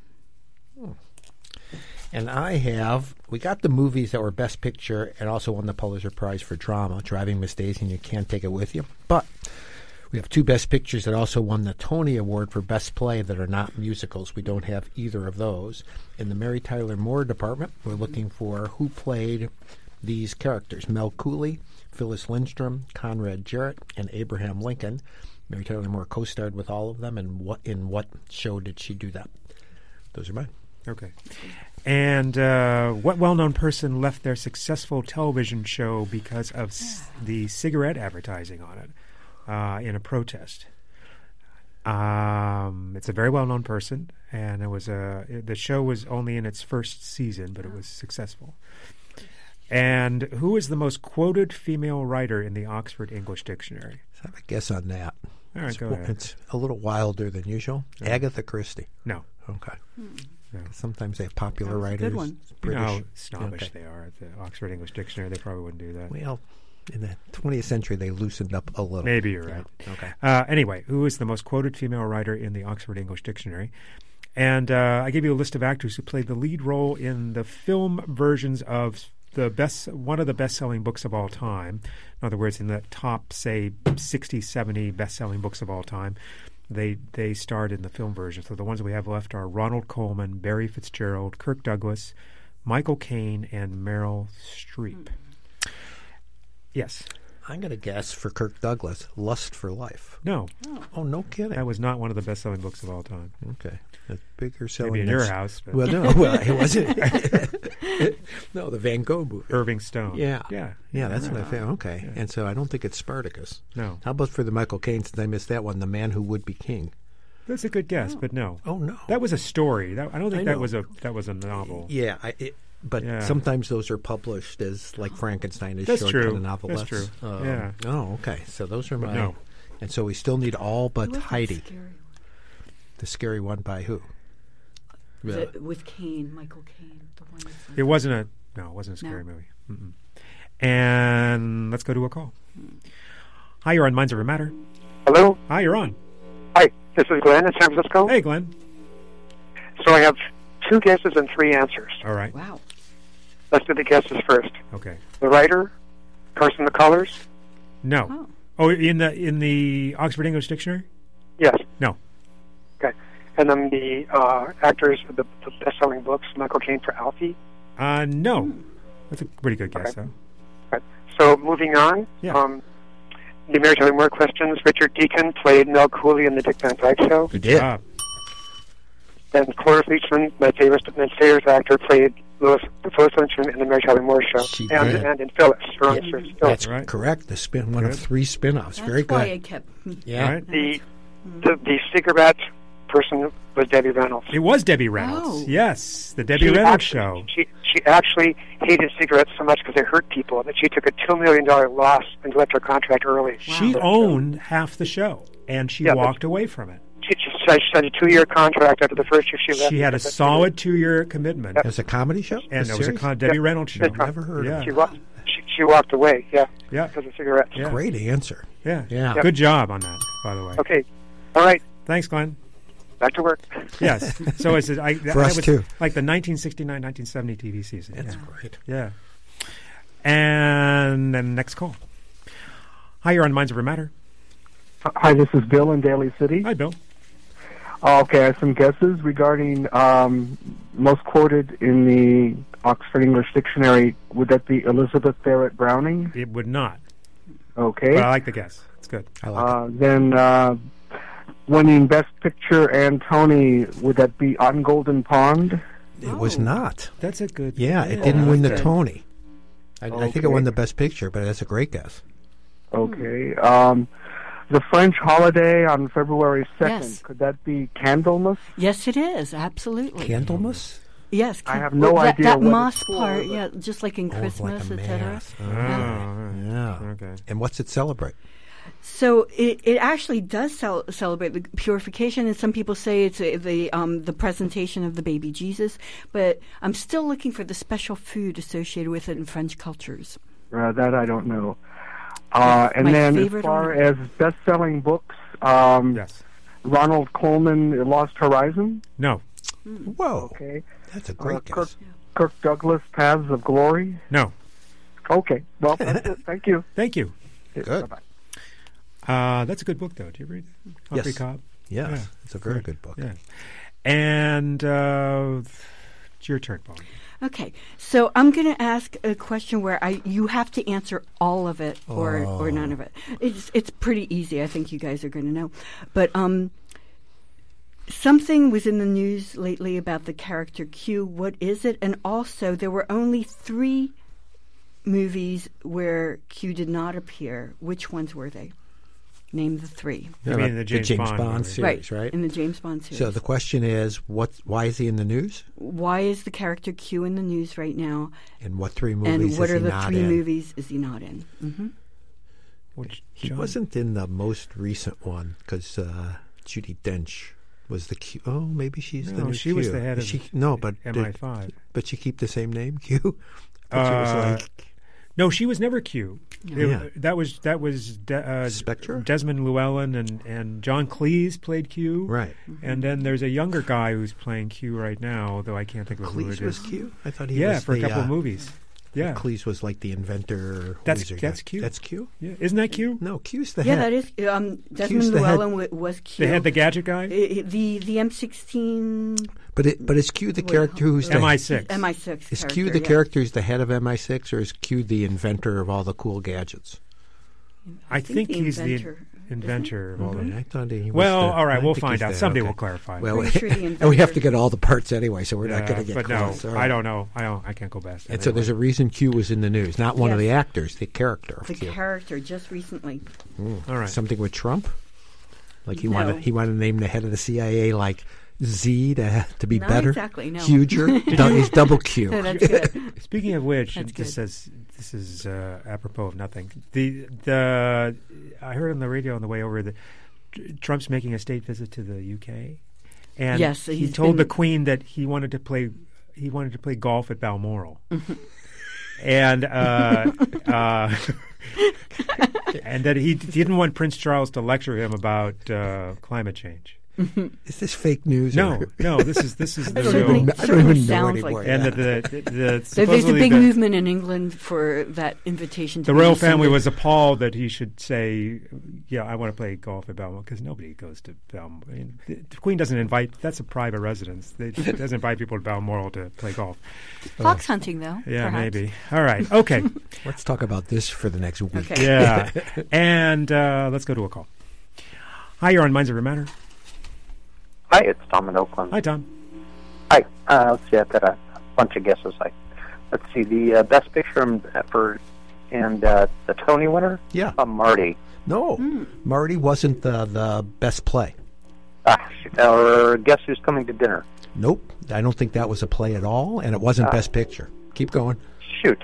And we got the movies that were Best Picture and also won the Pulitzer Prize for Drama, Driving Miss Daisy and You Can't Take It With You. But we have 2 Best Pictures that also won the Tony Award for Best Play that are not musicals. We don't have either of those. In the Mary Tyler Moore department, we're looking for who played these characters: Mel Cooley, Phyllis Lindstrom, Conrad Jarrett, and Abraham Lincoln. Mary Tyler Moore co-starred with all of them, and in what show did she do that? Those are mine. Okay. And what well-known person left their successful television show because of the cigarette advertising on it in a protest? It's a very well-known person, and it was the show was only in its first season, but it was successful. And who is the most quoted female writer in the Oxford English Dictionary? Let's have a guess on that. All right, go ahead. It's a little wilder than usual. Yeah. Agatha Christie. No. Okay. No. Sometimes they have popular writers. Good one. You know how snobbish they are at the Oxford English Dictionary. They probably wouldn't do that. Well, in the 20th century, they loosened up a little. Maybe you're right. Yeah. Okay. Anyway, who is the most quoted female writer in the Oxford English Dictionary? And I gave you a list of actors who played the lead role in the film versions of one of the best-selling books of all time. In other words, in the top, say, 60, 70 best-selling books of all time, they starred in the film version. So the ones that we have left are Ronald Colman, Barry Fitzgerald, Kirk Douglas, Michael Caine, and Meryl Streep. Yes. I'm going to guess for Kirk Douglas, Lust for Life. No, Oh, no kidding. that was not one of the best-selling books of all time. Okay. A bigger selling. Maybe in your house. But Well, no. Well, it wasn't. No, the Van Gogh movie. Irving Stone. Yeah. Yeah. Yeah, that's what I found. Okay. And so I don't think it's Spartacus. No. How about for the Michael Caine, since I missed that one, The Man Who Would Be King? That's a good guess, but no. Oh, no. That was a story. I don't think I that know. was a novel. Yeah, but Yeah. sometimes those are published as like Frankenstein as That's short true. kind of novelettes. That's true. Yeah. Oh, okay. So those are my. no. And so we still need all but Who was that Heidi. scary one? The scary one by who? With Caine, Michael Caine. The one that's It wasn't a scary movie. Mm-mm. And let's go to a call. Hi, you're on Minds Over Matter. Hello? Hi, you're on. Hi, this is Glenn in San Francisco. Hey, Glenn. So I have 2 guesses and 3 answers. All right. Wow. Let's do the guesses first. Okay. The writer, Carson McCullers? No. Oh, in the Oxford English Dictionary? Yes. No. Okay. And then the actors of the best-selling books, Michael Caine for Alfie? No. That's a pretty good guess, Okay. though. Right. So moving on. Yeah. The Mary Tyler Moore questions. Richard Deacon played Mel Cooley in The Dick Van Dyke Show. Who did? And Cloris Leachman, my favorite actor, played Phyllis Lynchman in The Mary Tyler Moore Show. She and, did. and in Phyllis. Her own series, Phyllis. That's Right. correct. One of Good. 3 spin-offs. That's Very why good. it kept. Yeah. Right? The cigarette person was Debbie Reynolds. It was Debbie Reynolds. Oh. Yes, the Debbie Reynolds show. She actually hated cigarettes so much because they hurt people that she took a $2 million loss and left her contract early. She owned half the show, and she Yeah, walked away from it. She had a 2-year contract after the first year she left. She had a solid 2-year commitment, It was a comedy show? and it was a series? Debbie Reynolds show. Never heard of Yeah. it. She walked away, Yeah. because of cigarettes. Yeah. Great answer. Yeah. Yeah. Good job on that, by the way. Okay. All right. Thanks, Glenn. Back to work. Yes. So it's that us was too. like the 1969-1970 TV season. That's yeah. great. Yeah. And then next call. Hi, you're on Minds Over Matter. Hi, this is Bill in Daly City. Hi, Bill. Okay, I have some guesses regarding most quoted in the Oxford English Dictionary. Would that be Elizabeth Barrett Browning? It would not. Okay. But I like the guess. It's good. I like it. Then winning Best Picture and Tony, would that be On Golden Pond? It was not. That's a good. Yeah, it didn't win the Okay. Tony. I think it Okay. won the Best Picture, but that's a great guess. Okay. The French holiday on February 2nd, Yes. could that be Candlemas? Yes, it is. Absolutely. Candlemas? Yes. I have no idea That what it's moss for, part, but- yeah, just like in Christmas, like a etc. mass. Oh, all right. Yeah. Okay. And what's it celebrate? So it actually does celebrate the purification, and some people say it's the presentation of the baby Jesus. But I'm still looking for the special food associated with it in French cultures. That I don't know. My And then as favorite far one. as best-selling books, Yes. Ronald Coleman, Lost Horizon. No. Whoa. Okay. That's a great Kirk, guess. Kirk Douglas, Paths of Glory. No. Okay. Well, that's it. Thank you. Thank you. Good. Bye-bye. That's a good book, though. Do you read it? Humphrey Yes. Cobb? Yes. Yeah. It's a very good book. Yeah. And it's your turn, Paul. Okay, so I'm going to ask a question where you have to answer all of it or none of it. It's pretty easy. I think you guys are going to know, but something was in the news lately about the character Q. What is it? And also, there were only 3 movies where Q did not appear. Which ones were they? Name the 3. You mean the James Bond movie. series, right? In the James Bond series. So the question is, why is he in the news? Why is the character Q in the news right now? And what 3 movies And what is are he the not 3 in? movies is he not in? Mm-hmm. Which He John? wasn't in the most recent one because Judi Dench was the Q. Oh, maybe she's the No, new she Q. was the head of she, no, but MI5. But she keep the same name, Q. But she was like No, she was never Q. Yeah. That was Spectre? Desmond Llewellyn and John Cleese played Q. Right. And then there's a younger guy who's playing Q right now, though I can't think of who Cleese it was is. Q. I thought he Yeah, was for the, a couple of movies. Yeah. Cleese was like the inventor. That's wizard. Q. That's Q. Yeah. Isn't that Q? No, Q's the Yeah, head. that is. Desmond the head. Llewellyn was Q. They had the gadget guy? The M16. But is Q the character who's the MI6. MI6. Is Q the character who's the head of MI6, or is Q the inventor of all the cool gadgets? I think the he's inventor, the inventor. of all Mm-hmm. the- I thought he was Well, the- all right, I we'll think find he's out. the- Somebody okay. will clarify. Well, Pretty sure the and we have to inventor- get all the parts anyway, so we're not going to get but close. no, All right. I don't know. I can't go past that. And so there's a reason Q was in the news, not one of Yes. the actors, the character of The Q. character just recently. All right. Something with Trump? Like he No. wanted to name the head of the CIA like Z to be Not better? exactly, no. Huger? He's double Q. That's good. Speaking of which, That's this good. says this is apropos of nothing. The I heard on the radio on the way over that Trump's making a state visit to the UK, and Yes, he he's told the been- Queen that he wanted to play golf at Balmoral, and and that he didn't want Prince Charles to lecture him about climate change. Is this fake news? No, or- this is the I don't real. even- I don't even know Sounds anymore. like And Yeah. the There's a supposedly big the- movement in England for that invitation to The be royal family rescinded. was appalled that he should say, "Yeah, I want to play golf at Balmoral," because nobody goes to Balmoral. I mean, the Queen doesn't invite. That's a private residence. She doesn't invite people to Balmoral to play golf. Fox hunting, though. Yeah, perhaps. maybe. All right. Okay. Let's talk about this for the next week. Okay. Yeah. And let's go to a call. Hi, you're on Minds Over Matter. Hi, it's Tom in Oakland. Hi, Tom. Hi. Let's see, I've got a bunch of guesses. Let's see, the Best Picture and the Tony winner? Yeah. Marty. No, Marty wasn't the best play. Or Guess Who's Coming to Dinner? Nope, I don't think that was a play at all, and it wasn't best picture. Keep going. Shoot,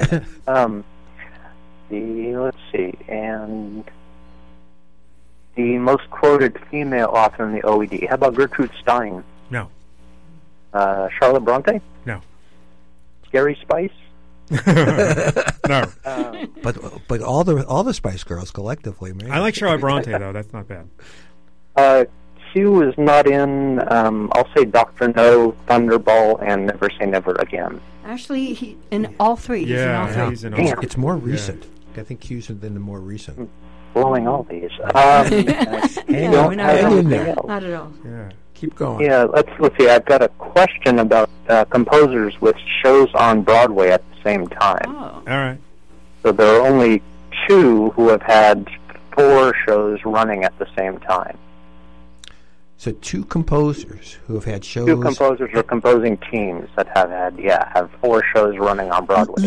let's see, and the most quoted female author in the OED. How about Gertrude Stein? No. Charlotte Bronte? No. Gary Spice? No. But all the Spice Girls collectively, man. I like Charlotte Bronte though. That's not bad. Q is not in, I'll say Dr. No, Thunderball, and Never Say Never Again. Actually, he in all three. He's in all three. He's in all Damn. It's more recent. I think Q's in the more recent. Blowing all these. Hang No, on, not hang at all. in there. Not at all. Yeah. Keep going. Yeah, let's see. I've got a question about composers with shows on Broadway at the same time. Oh. All right. So there are only two who have had 4 shows running at the same time. So 2 composers who have had shows. 2 composers or composing teams that have 4 shows running on Broadway.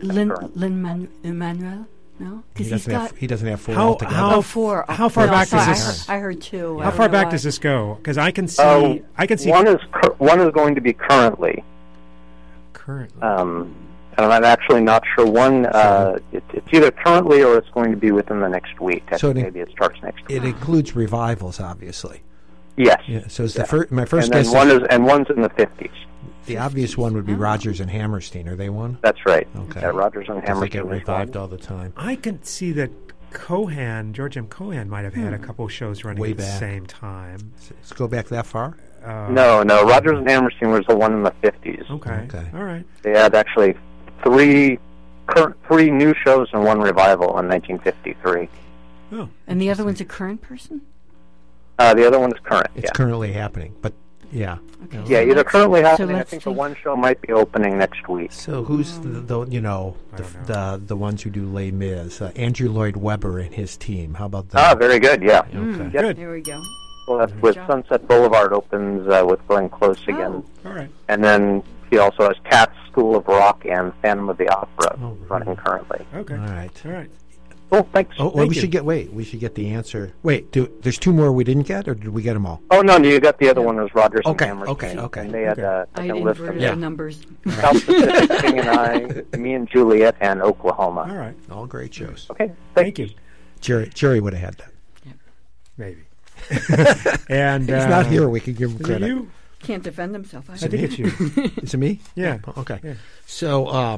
Lin-Manuel? No? He Because he doesn't have 4 How- altogether. how- 4. How far No, back sorry, does this? I heard 2. How far back does this go? Because I can see. I can see one is going to be currently. currently. And I'm actually not sure. One, it's either currently or it's going to be within the next week. I So think maybe it starts next week. It includes revivals, obviously. Yes. Yeah. So it's my first and guess. then one's in the 50s. The obvious one would be Rodgers and Hammerstein. Are they one? That's right. Okay. Yeah, Rodgers and Because they Hammerstein. get revived all the time. I can see that George M. Cohan might have had a couple shows running Way at the back. same time. Let's go back that far. No, Rodgers and Hammerstein was the one in the 50s. Okay. All right. They had actually 3 new shows and 1 revival in 1953. Oh. And the other one's a current person? The other one is current. It's currently happening, but yeah. Okay. Yeah, either currently happening. I let's think see. the one show might be opening next week. So who's the ones who do Les Mis? Andrew Lloyd Webber and his team. How about that? Very good. Yeah. Okay. Yep. There we go. Well, that's with Sunset Boulevard opens with Glenn Close again. All right. And then he also has Cats, School of Rock, and Phantom of the Opera running currently. Okay. All right. All right. Cool, thanks. Oh, well, Thank we you. should get. Wait, we should get the answer. Wait, there's 2 more we didn't get, or did we get them all? Oh, no, you got the other one was Rodgers Okay, and Hammerstein. okay. And they had I like a list of inverted the numbers. South Pacific, King and I, Me and Juliet, and Oklahoma. All right. All great shows. Okay, Thank you. Jerry would have had that. Maybe. And He's not here. We can give him is it credit. you? Can't defend himself. I think it's you. Is it me? Yeah. Oh, okay. Yeah. So,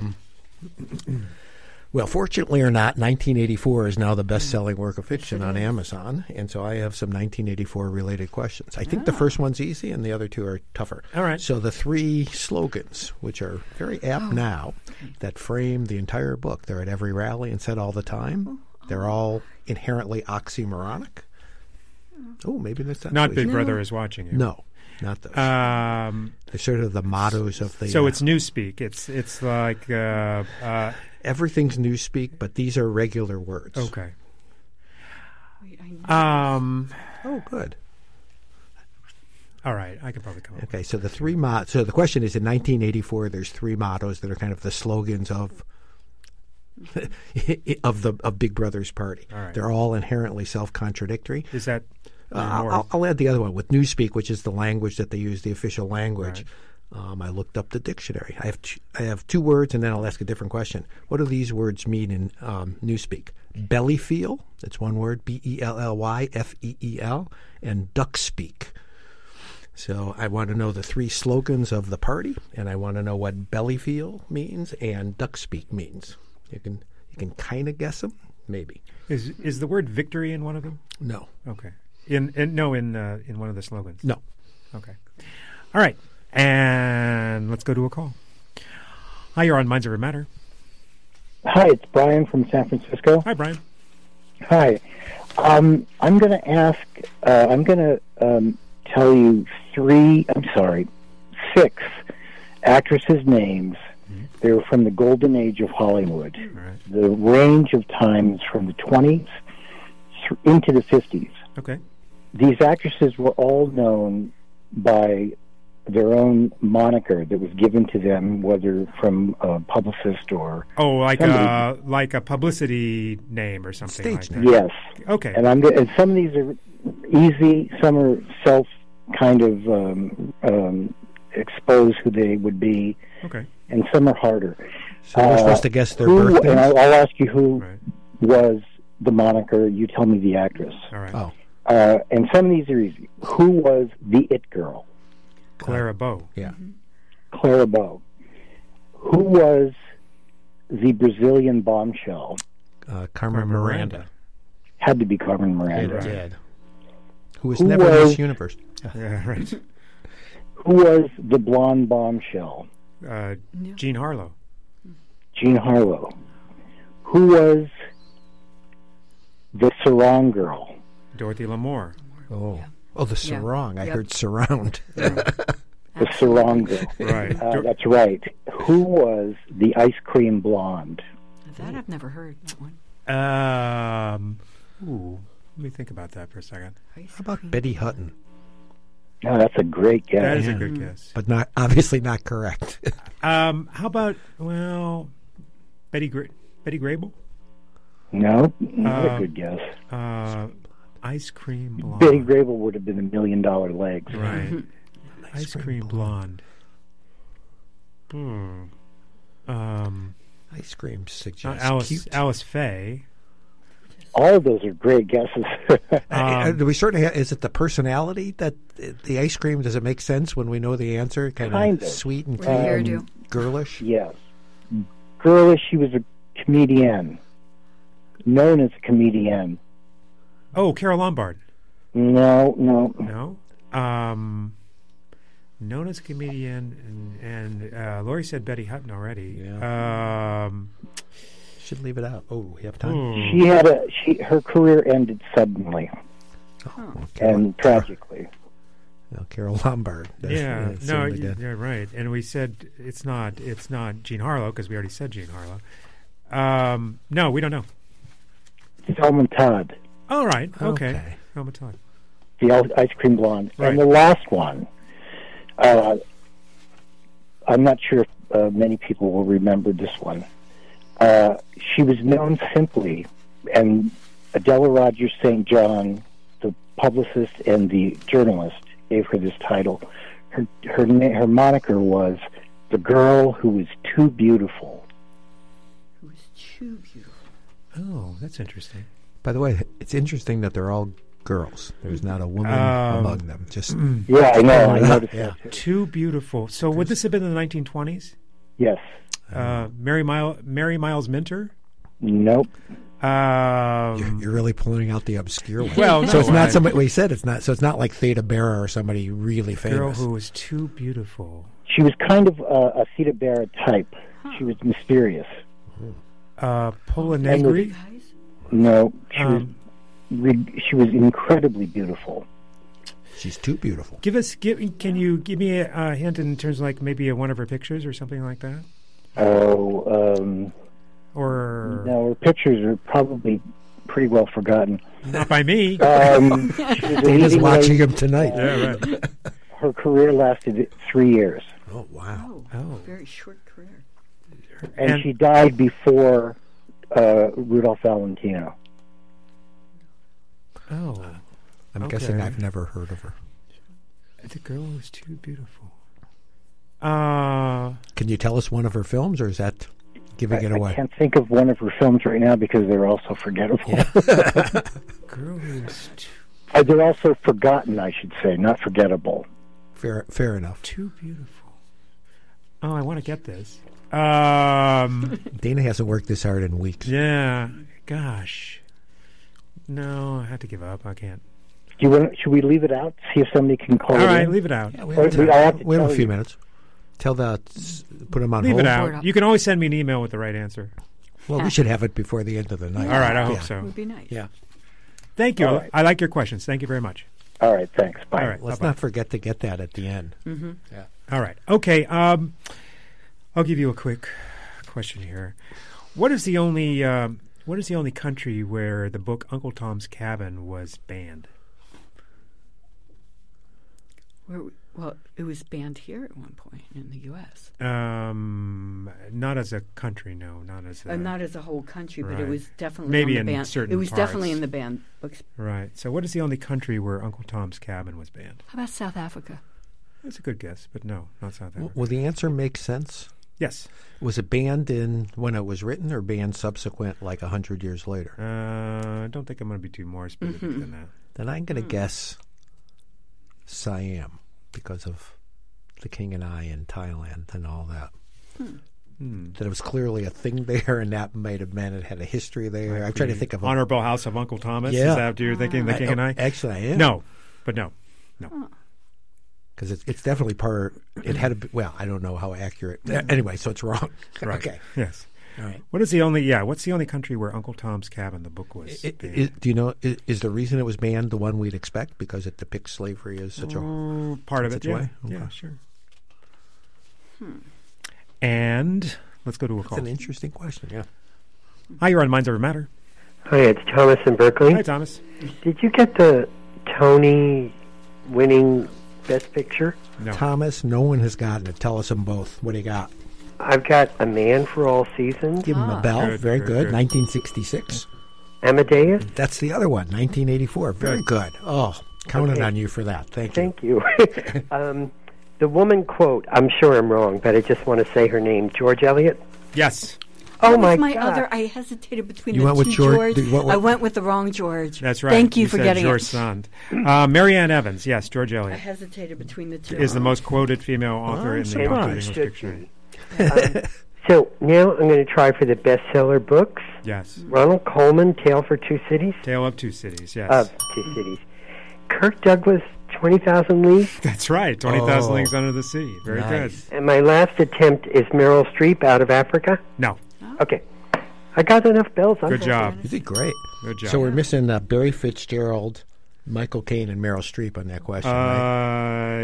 well, fortunately or not, 1984 is now the best-selling work of fiction on Amazon, and so I have some 1984 related questions. I think the first one's easy, and the other 2 are tougher. All right. So the 3 slogans, which are very apt now, that frame the entire book, they're at every rally and said all the time. They're all inherently oxymoronic. Oh, maybe that's Not Big Brother is watching you. No, not those. They're sort of the mottos of the. So it's newspeak. It's like everything's newspeak, but these are regular words. okay. Wait, I know. Oh, good. All right, I could probably come up. Okay, so the three so the question is, in 1984, there's three mottos that are kind of the slogans of of Big Brother's party. All right. They're all inherently self-contradictory. Is that? I'll add the other one with Newspeak, which is the language that they use, the official language. Right. I looked up the dictionary. I have two words, and then I'll ask a different question. What do these words mean in Newspeak? Belly feel. That's one word. BELLYFEEL, and duck speak. So I want to know the three slogans of the party, and I want to know what belly feel means and duck speak means. You can kind of guess them, maybe. Is the word victory in one of them? No. Okay. In one of the slogans. No. Okay. All right. And let's go to a call. Hi, you're on Minds Over Matter. Hi, it's Brian from San Francisco. Hi, Brian. Hi. I'm going to ask. I'm going to tell you 6 actresses' names. They were from the golden age of Hollywood. Right. The range of times from the 20s into the 50s. Okay. These actresses were all known by their own moniker that was given to them, whether from a publicist or like somebody. a publicity name or something Stage like name. that. Yes. Okay. And and some of these are easy. Some are self kind of expose who they would be. Okay. And some are harder. So we're supposed to guess their who, birthdays? And I'll ask you who Right. was the moniker. You tell me the actress. All right. Oh, And some of these are easy. Who was the it girl? Clara Bow. yeah. Clara Bow. Who was the Brazilian bombshell? Carmen Miranda. Had to be Carmen Miranda. It did. Who was Who never was- Miss Universe. Yeah, right. Who was the blonde bombshell? Jean Harlow. Jean Harlow. Who was the sarong girl? Dorothy Lamour. Oh. Oh, the sarong. I Yep. heard surround. The sarong girl. Right. That's right. Who was the ice cream blonde? That I've never heard, that one. Let me think about that for a second. How about Betty Hutton? Oh, that's a great guess. That is a good guess. But obviously not correct. How about Betty Grable? No, not a good guess. Ice cream blonde. Betty Grable would have been $1 million legs. Right. Ice cream blonde. Ice cream suggests cute. Alice Faye. All of those are great guesses. Do we certainly is it the personality that the ice cream? Does it make sense when we know the answer? Kind of sweet and girlish. Yes, girlish. She was a comedian, known as a comedian. Oh, Carol Lombard. No. Known as a comedian, and Lori said Betty Hutton already. Yeah. Should leave it out. Oh, we have time. She had her career ended suddenly and tragically. Carol Lombard. Yeah, right. And we said it's not Jean Harlow because we already said Jean Harlow. No, we don't know. Selma Todd. All right. Okay. Selma Todd. The ice cream blonde. Right. And the last one. I'm not sure if many people will remember this one. She was known simply, and Adela Rogers St. John, the publicist and the journalist, gave her this title. Her moniker was the girl who was too beautiful. Who was too beautiful. Oh, that's interesting. By the way, it's interesting that they're all girls. There's not a woman among them. Just yeah, I know. I noticed that too. Too beautiful. So would this have been in the 1920s? Yes. Mary Miles Minter? Nope. You're really pulling out the obscure one. Well, so it's not somebody. We said it's not. So it's not like Theda Bara or somebody really famous. Girl who was too beautiful. She was kind of a Theda Bara type. She was mysterious. Paula Negri? No, she was incredibly beautiful. She's too beautiful. Can you give me a hint in terms of like maybe one of her pictures or something like that? Oh, or no, her pictures are probably pretty well forgotten. Not by me. Dana's watching him tonight. Yeah, right. Her career lasted 3 years. Oh, wow. Very short career. And she died before Rudolph Valentino. Oh. I'm guessing I've never heard of her. The girl was too beautiful. Can you tell us one of her films, or is that giving it away? I can't think of one of her films right now because they're all so forgettable. Girl who's they're also forgotten, I should say, not forgettable. Fair enough. too beautiful. Oh, I want to get this. Dana hasn't worked this hard in weeks. Yeah. Gosh. No, I had to give up. I can't. Should we leave it out? See if somebody can call All it right, in? leave it out. Yeah, we have a few minutes. Put them on Leave hold. it out. You can always send me an email with the right answer. Well, we should have it before the end of the night. All right, I hope so. It would be nice. Yeah. Thank you. All right. I like your questions. Thank you very much. All right, thanks. Bye. All right, Let's bye-bye. not forget to get that at the end. Mm-hmm. Yeah. All right. Okay. I'll give you a quick question here. What is the only country where the book Uncle Tom's Cabin was banned? Well, it was banned here at one point in the U.S. Not as a country, no. Not as a whole country, but it Right. was definitely Maybe on the in banned. certain It was definitely parts. in the banned books. Right. So what is the only country where Uncle Tom's Cabin was banned? How about South Africa? That's a good guess, but no, not South Africa. Will the answer make sense? Yes. Was it banned in when it was written, or banned subsequent, like 100 years later? I don't think I'm going to be too more specific than that. Then I'm going to guess Siam because of The King and I in Thailand and all that. That it was clearly a thing there, and that might have meant it had a history there. I'm trying to think of Honorable House of Uncle Thomas. Yeah. Is that what you're thinking? The King and I. Actually, I am. No, but no. Because it's definitely part. It had to be. Well, I don't know how accurate. Anyway, so it's wrong. Right. Okay. Yes. All right. What's the only country where Uncle Tom's Cabin, the book, was banned? Do you know? Is the reason it was banned the one we'd expect because it depicts slavery as such a part of it? such a way? Yeah, Okay. sure. And let's go to a That's call. an interesting question. Yeah. Hi, you're on Minds Over Matter. Hi, it's Thomas in Berkeley. Hi, Thomas. Did you get the Tony winning Best Picture? No. Thomas, no one has gotten it. Tell us them both. What do you got? I've got A Man for All Seasons. Give him a bell. Good, Very good, good. good. 1966. Amadeus. That's the other one. 1984. Very good. Oh, counted Okay. on you for that. Thank you. The woman quote, I'm sure I'm wrong, but I just want to say her name, George Eliot. Yes. Oh, That my was my God. other. I hesitated between You the went with two George- George. what- I went with the wrong George. That's right. Thank you for said getting George it. Sand. Marianne Evans. Yes, George I Eliot hesitated between the two. is the most quoted female author in the surprised. Oxford English Dictionary. So now I'm going to try for the bestseller books. Yes. Ronald Coleman, Tale for Two Cities. Tale of Two Cities. Yes. Of Two Cities. Kirk Douglas, 20,000 Leagues. That's right. 20,000 Oh. Leagues Under the Sea. Very Nice. good. And my last attempt is Meryl Streep, Out of Africa. No. Okay. I got enough bells. I'm Good happy. job. You did great. Good job. So we're missing Barry Fitzgerald, Michael Caine, and Meryl Streep on that question, right?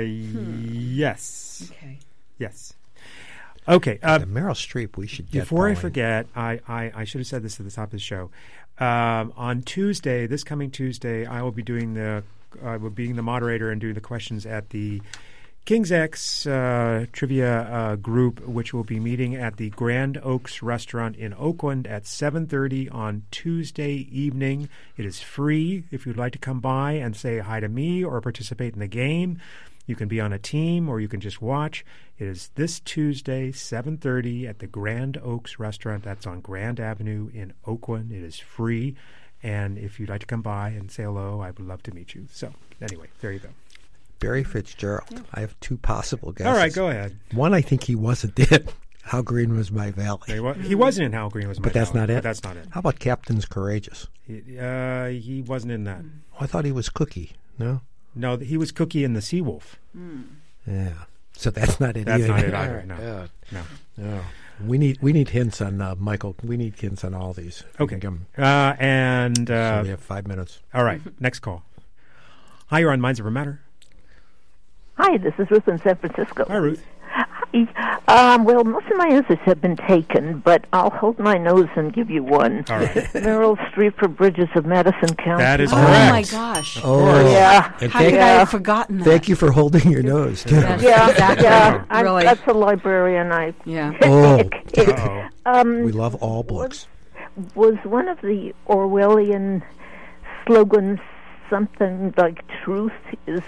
Yes. Okay. Yes. Okay. The Meryl Streep, we should get Before I going. forget, I should have said this at the top of the show. On Tuesday, this coming Tuesday, I will be doing being the moderator and doing the questions at the King's X trivia group, which will be meeting at the Grand Oaks restaurant in Oakland at 7:30 on Tuesday evening. It is free. If you'd like to come by and say hi to me or participate in the game, you can be on a team or you can just watch. It is this Tuesday, 7:30 at the Grand Oaks restaurant. That's on Grand Avenue in Oakland. It is free. And if you'd like to come by and say hello, I would love to meet you. So anyway, there you go. Barry Fitzgerald. I have two possible guesses. All right, go ahead. One, I think he wasn't in How Green Was My Valley. He wasn't in How Green Was My But that's Valley, not it? But that's not it. How about Captain's Courageous? He wasn't in that. Oh, I thought he was Cookie. No? No, he was Cookie in The Seawolf. Yeah. So that's not it That's either. not it either, All right, no. good. No. No. We need hints on Michael. We need hints on all these. We Okay. can give 'em- And so we have 5 minutes. all right, next call. Hi, you're on Minds Over Matter. Hi, this is Ruth in San Francisco. Hi, Ruth. Well, most of my answers have been taken, but I'll hold my nose and give you one. All right. Meryl Streep for Bridges of Madison County. That is Oh, correct. my gosh. Oh, Yeah. And How could I have forgotten that? Thank you for holding your nose, too. Yes, Yeah, exactly. yeah. Really. That's a librarian. Yeah. Oh, Uh-oh. we love all books. Was one of the Orwellian slogans something like truth is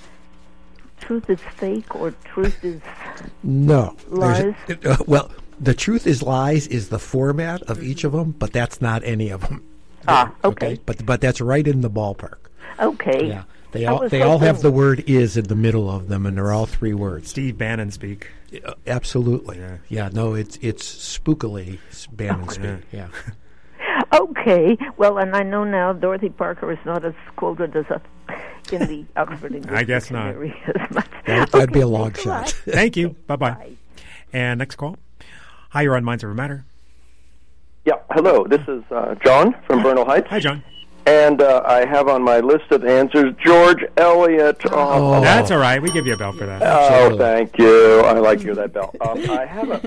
fake or truth is No. lies? Well, the truth is lies is the format of each of them, but that's not any of them. Okay. But that's right in the ballpark. Okay. Yeah. They all have the word "is" in the middle of them, and they're all three words. Steve Bannon speak. Absolutely. Yeah. No, it's spookily Bannon speak. Yeah. Okay. Well, and I know now Dorothy Parker is not as quoted as in the Oxford English I guess not. Dictionary as much. That'd be a long shot. Thank you. Bye-bye. And next call. Hi, you're on Minds Over Matter. Yeah, hello. This is John from Bernal Heights. Hi, John. And I have on my list of answers George Eliot. Oh, that's all right. We give you a bell for that. Oh, thank you. I like to hear that bell. I have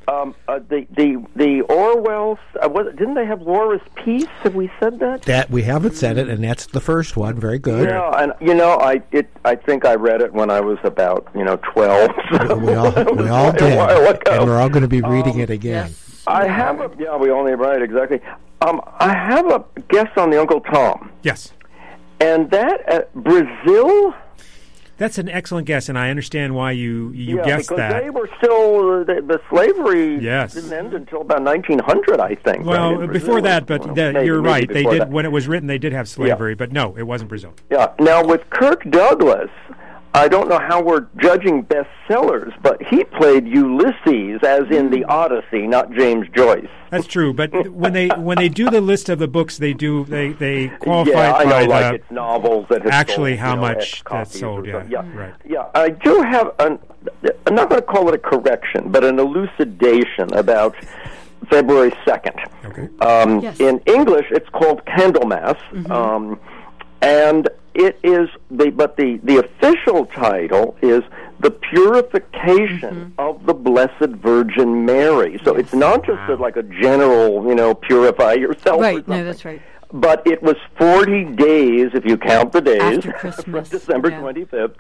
the Orwell. Didn't they have War is Peace? Have we said that? That we haven't said it, and that's the first one. Very good. Yeah, and I think I read it when I was about 12. So We all did, and we're all going to be reading it again. Yes. I have we only right exactly. I have a guess on the Uncle Tom. Yes. And that Brazil. That's an excellent guess, and I understand why you guessed because that. they were still the slavery Yes. didn't end until about 1900, I think. Well, right, before that, but you're right. They before did that. when it was written. They did have slavery, but no, it wasn't Brazil. Yeah. Now with Kirk Douglas, I don't know how we're judging bestsellers, but he played Ulysses, as in the Odyssey, not James Joyce. That's true, but when they do the list of the books, they qualify Yeah, I it by know, like it's novels that have actually sold, how X much copies that's sold. or Yeah, something. right. Yeah, I do have I'm not going to call it a correction, but an elucidation about February 2nd. Okay. Yes. In English, it's called Candlemas, and it is the official title is the purification of the Blessed Virgin Mary. So it's not just like a general, purify yourself. Or Right. something. No, that's right. But it was 40 days, if you count the days, After Christmas. from December 25th.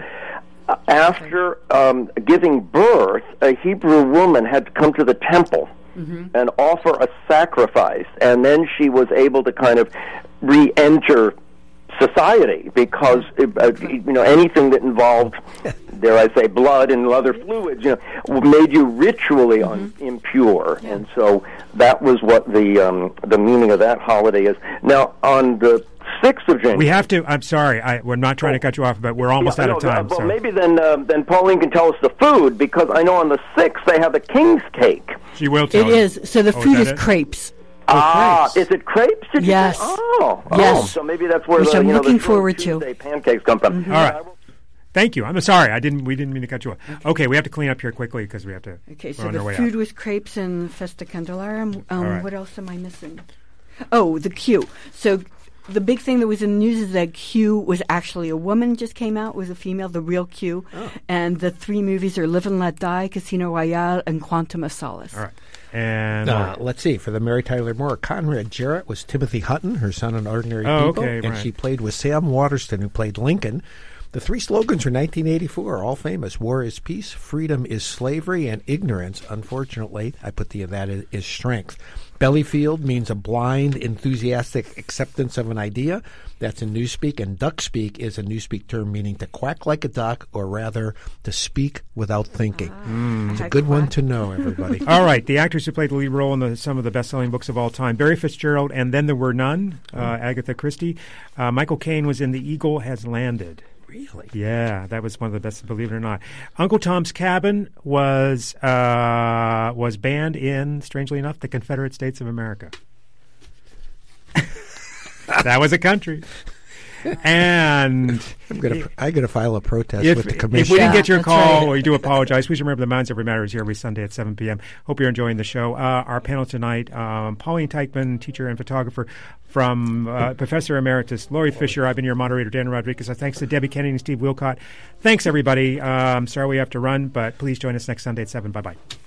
After giving birth, a Hebrew woman had to come to the temple and offer a sacrifice, and then she was able to kind of re-enter society because anything that involved, dare I say, blood and other fluids, made you ritually impure, and so that was what the meaning of that holiday is. Now, on the 6th of January, We have to. I'm sorry. We're not trying to cut you off, but we're almost out of time. Well, so. maybe then Pauline can tell us the food, because I know on the 6th they have the King's Cake. She will tell It is. So the food is crepes. Is it crepes? Did you Yes. say? Oh, Yes. so maybe that's where Which I'm looking the forward to. Tuesday pancakes come from. All right. Thank you. I'm sorry. We didn't mean to cut you off. Okay, we have to clean up here quickly because we have to. Okay, we're so on the our way food out. was crepes and Festa Candelarum. All right. What else am I missing? Oh, the Q. So the big thing that was in the news is that Q was actually a woman, just came out, was a female, the real Q. Oh. And the 3 movies are Live and Let Die, Casino Royale, and Quantum of Solace. All right. And let's see. For the Mary Tyler Moore, Conrad Jarrett was Timothy Hutton, her son in Ordinary Oh, People, okay, and right. she played with Sam Waterston, who played Lincoln. The 3 slogans from 1984 are all famous. War is peace, freedom is slavery, and ignorance, unfortunately, I put that is strength. Bellyfield means a blind, enthusiastic acceptance of an idea. That's in Newspeak. And duckspeak is a Newspeak term meaning to quack like a duck, or rather, to speak without thinking. It's a good one to know, everybody. All right, the actors who played the lead role in some of the best-selling books of all time: Barry Fitzgerald and Then There Were None, Agatha Christie. Michael Caine was in The Eagle Has Landed. Really? Yeah, that was one of the best, believe it or not. Uncle Tom's Cabin was banned in, strangely enough, the Confederate States of America. That was a country. And I'm gonna file a protest if, with the commission. If we didn't get your that's call, right. or you do apologize, please remember the Minds Over Matter is here every Sunday at 7 p.m. Hope you're enjoying the show. Our panel tonight, Pauline Teichman, teacher and photographer, from Professor Emeritus Laurie Fisher. I've been your moderator, Dan Rodriguez. Thanks to Debbie Kennedy and Steve Wilcott. Thanks, everybody. Sorry we have to run, but please join us next Sunday at 7. Bye-bye.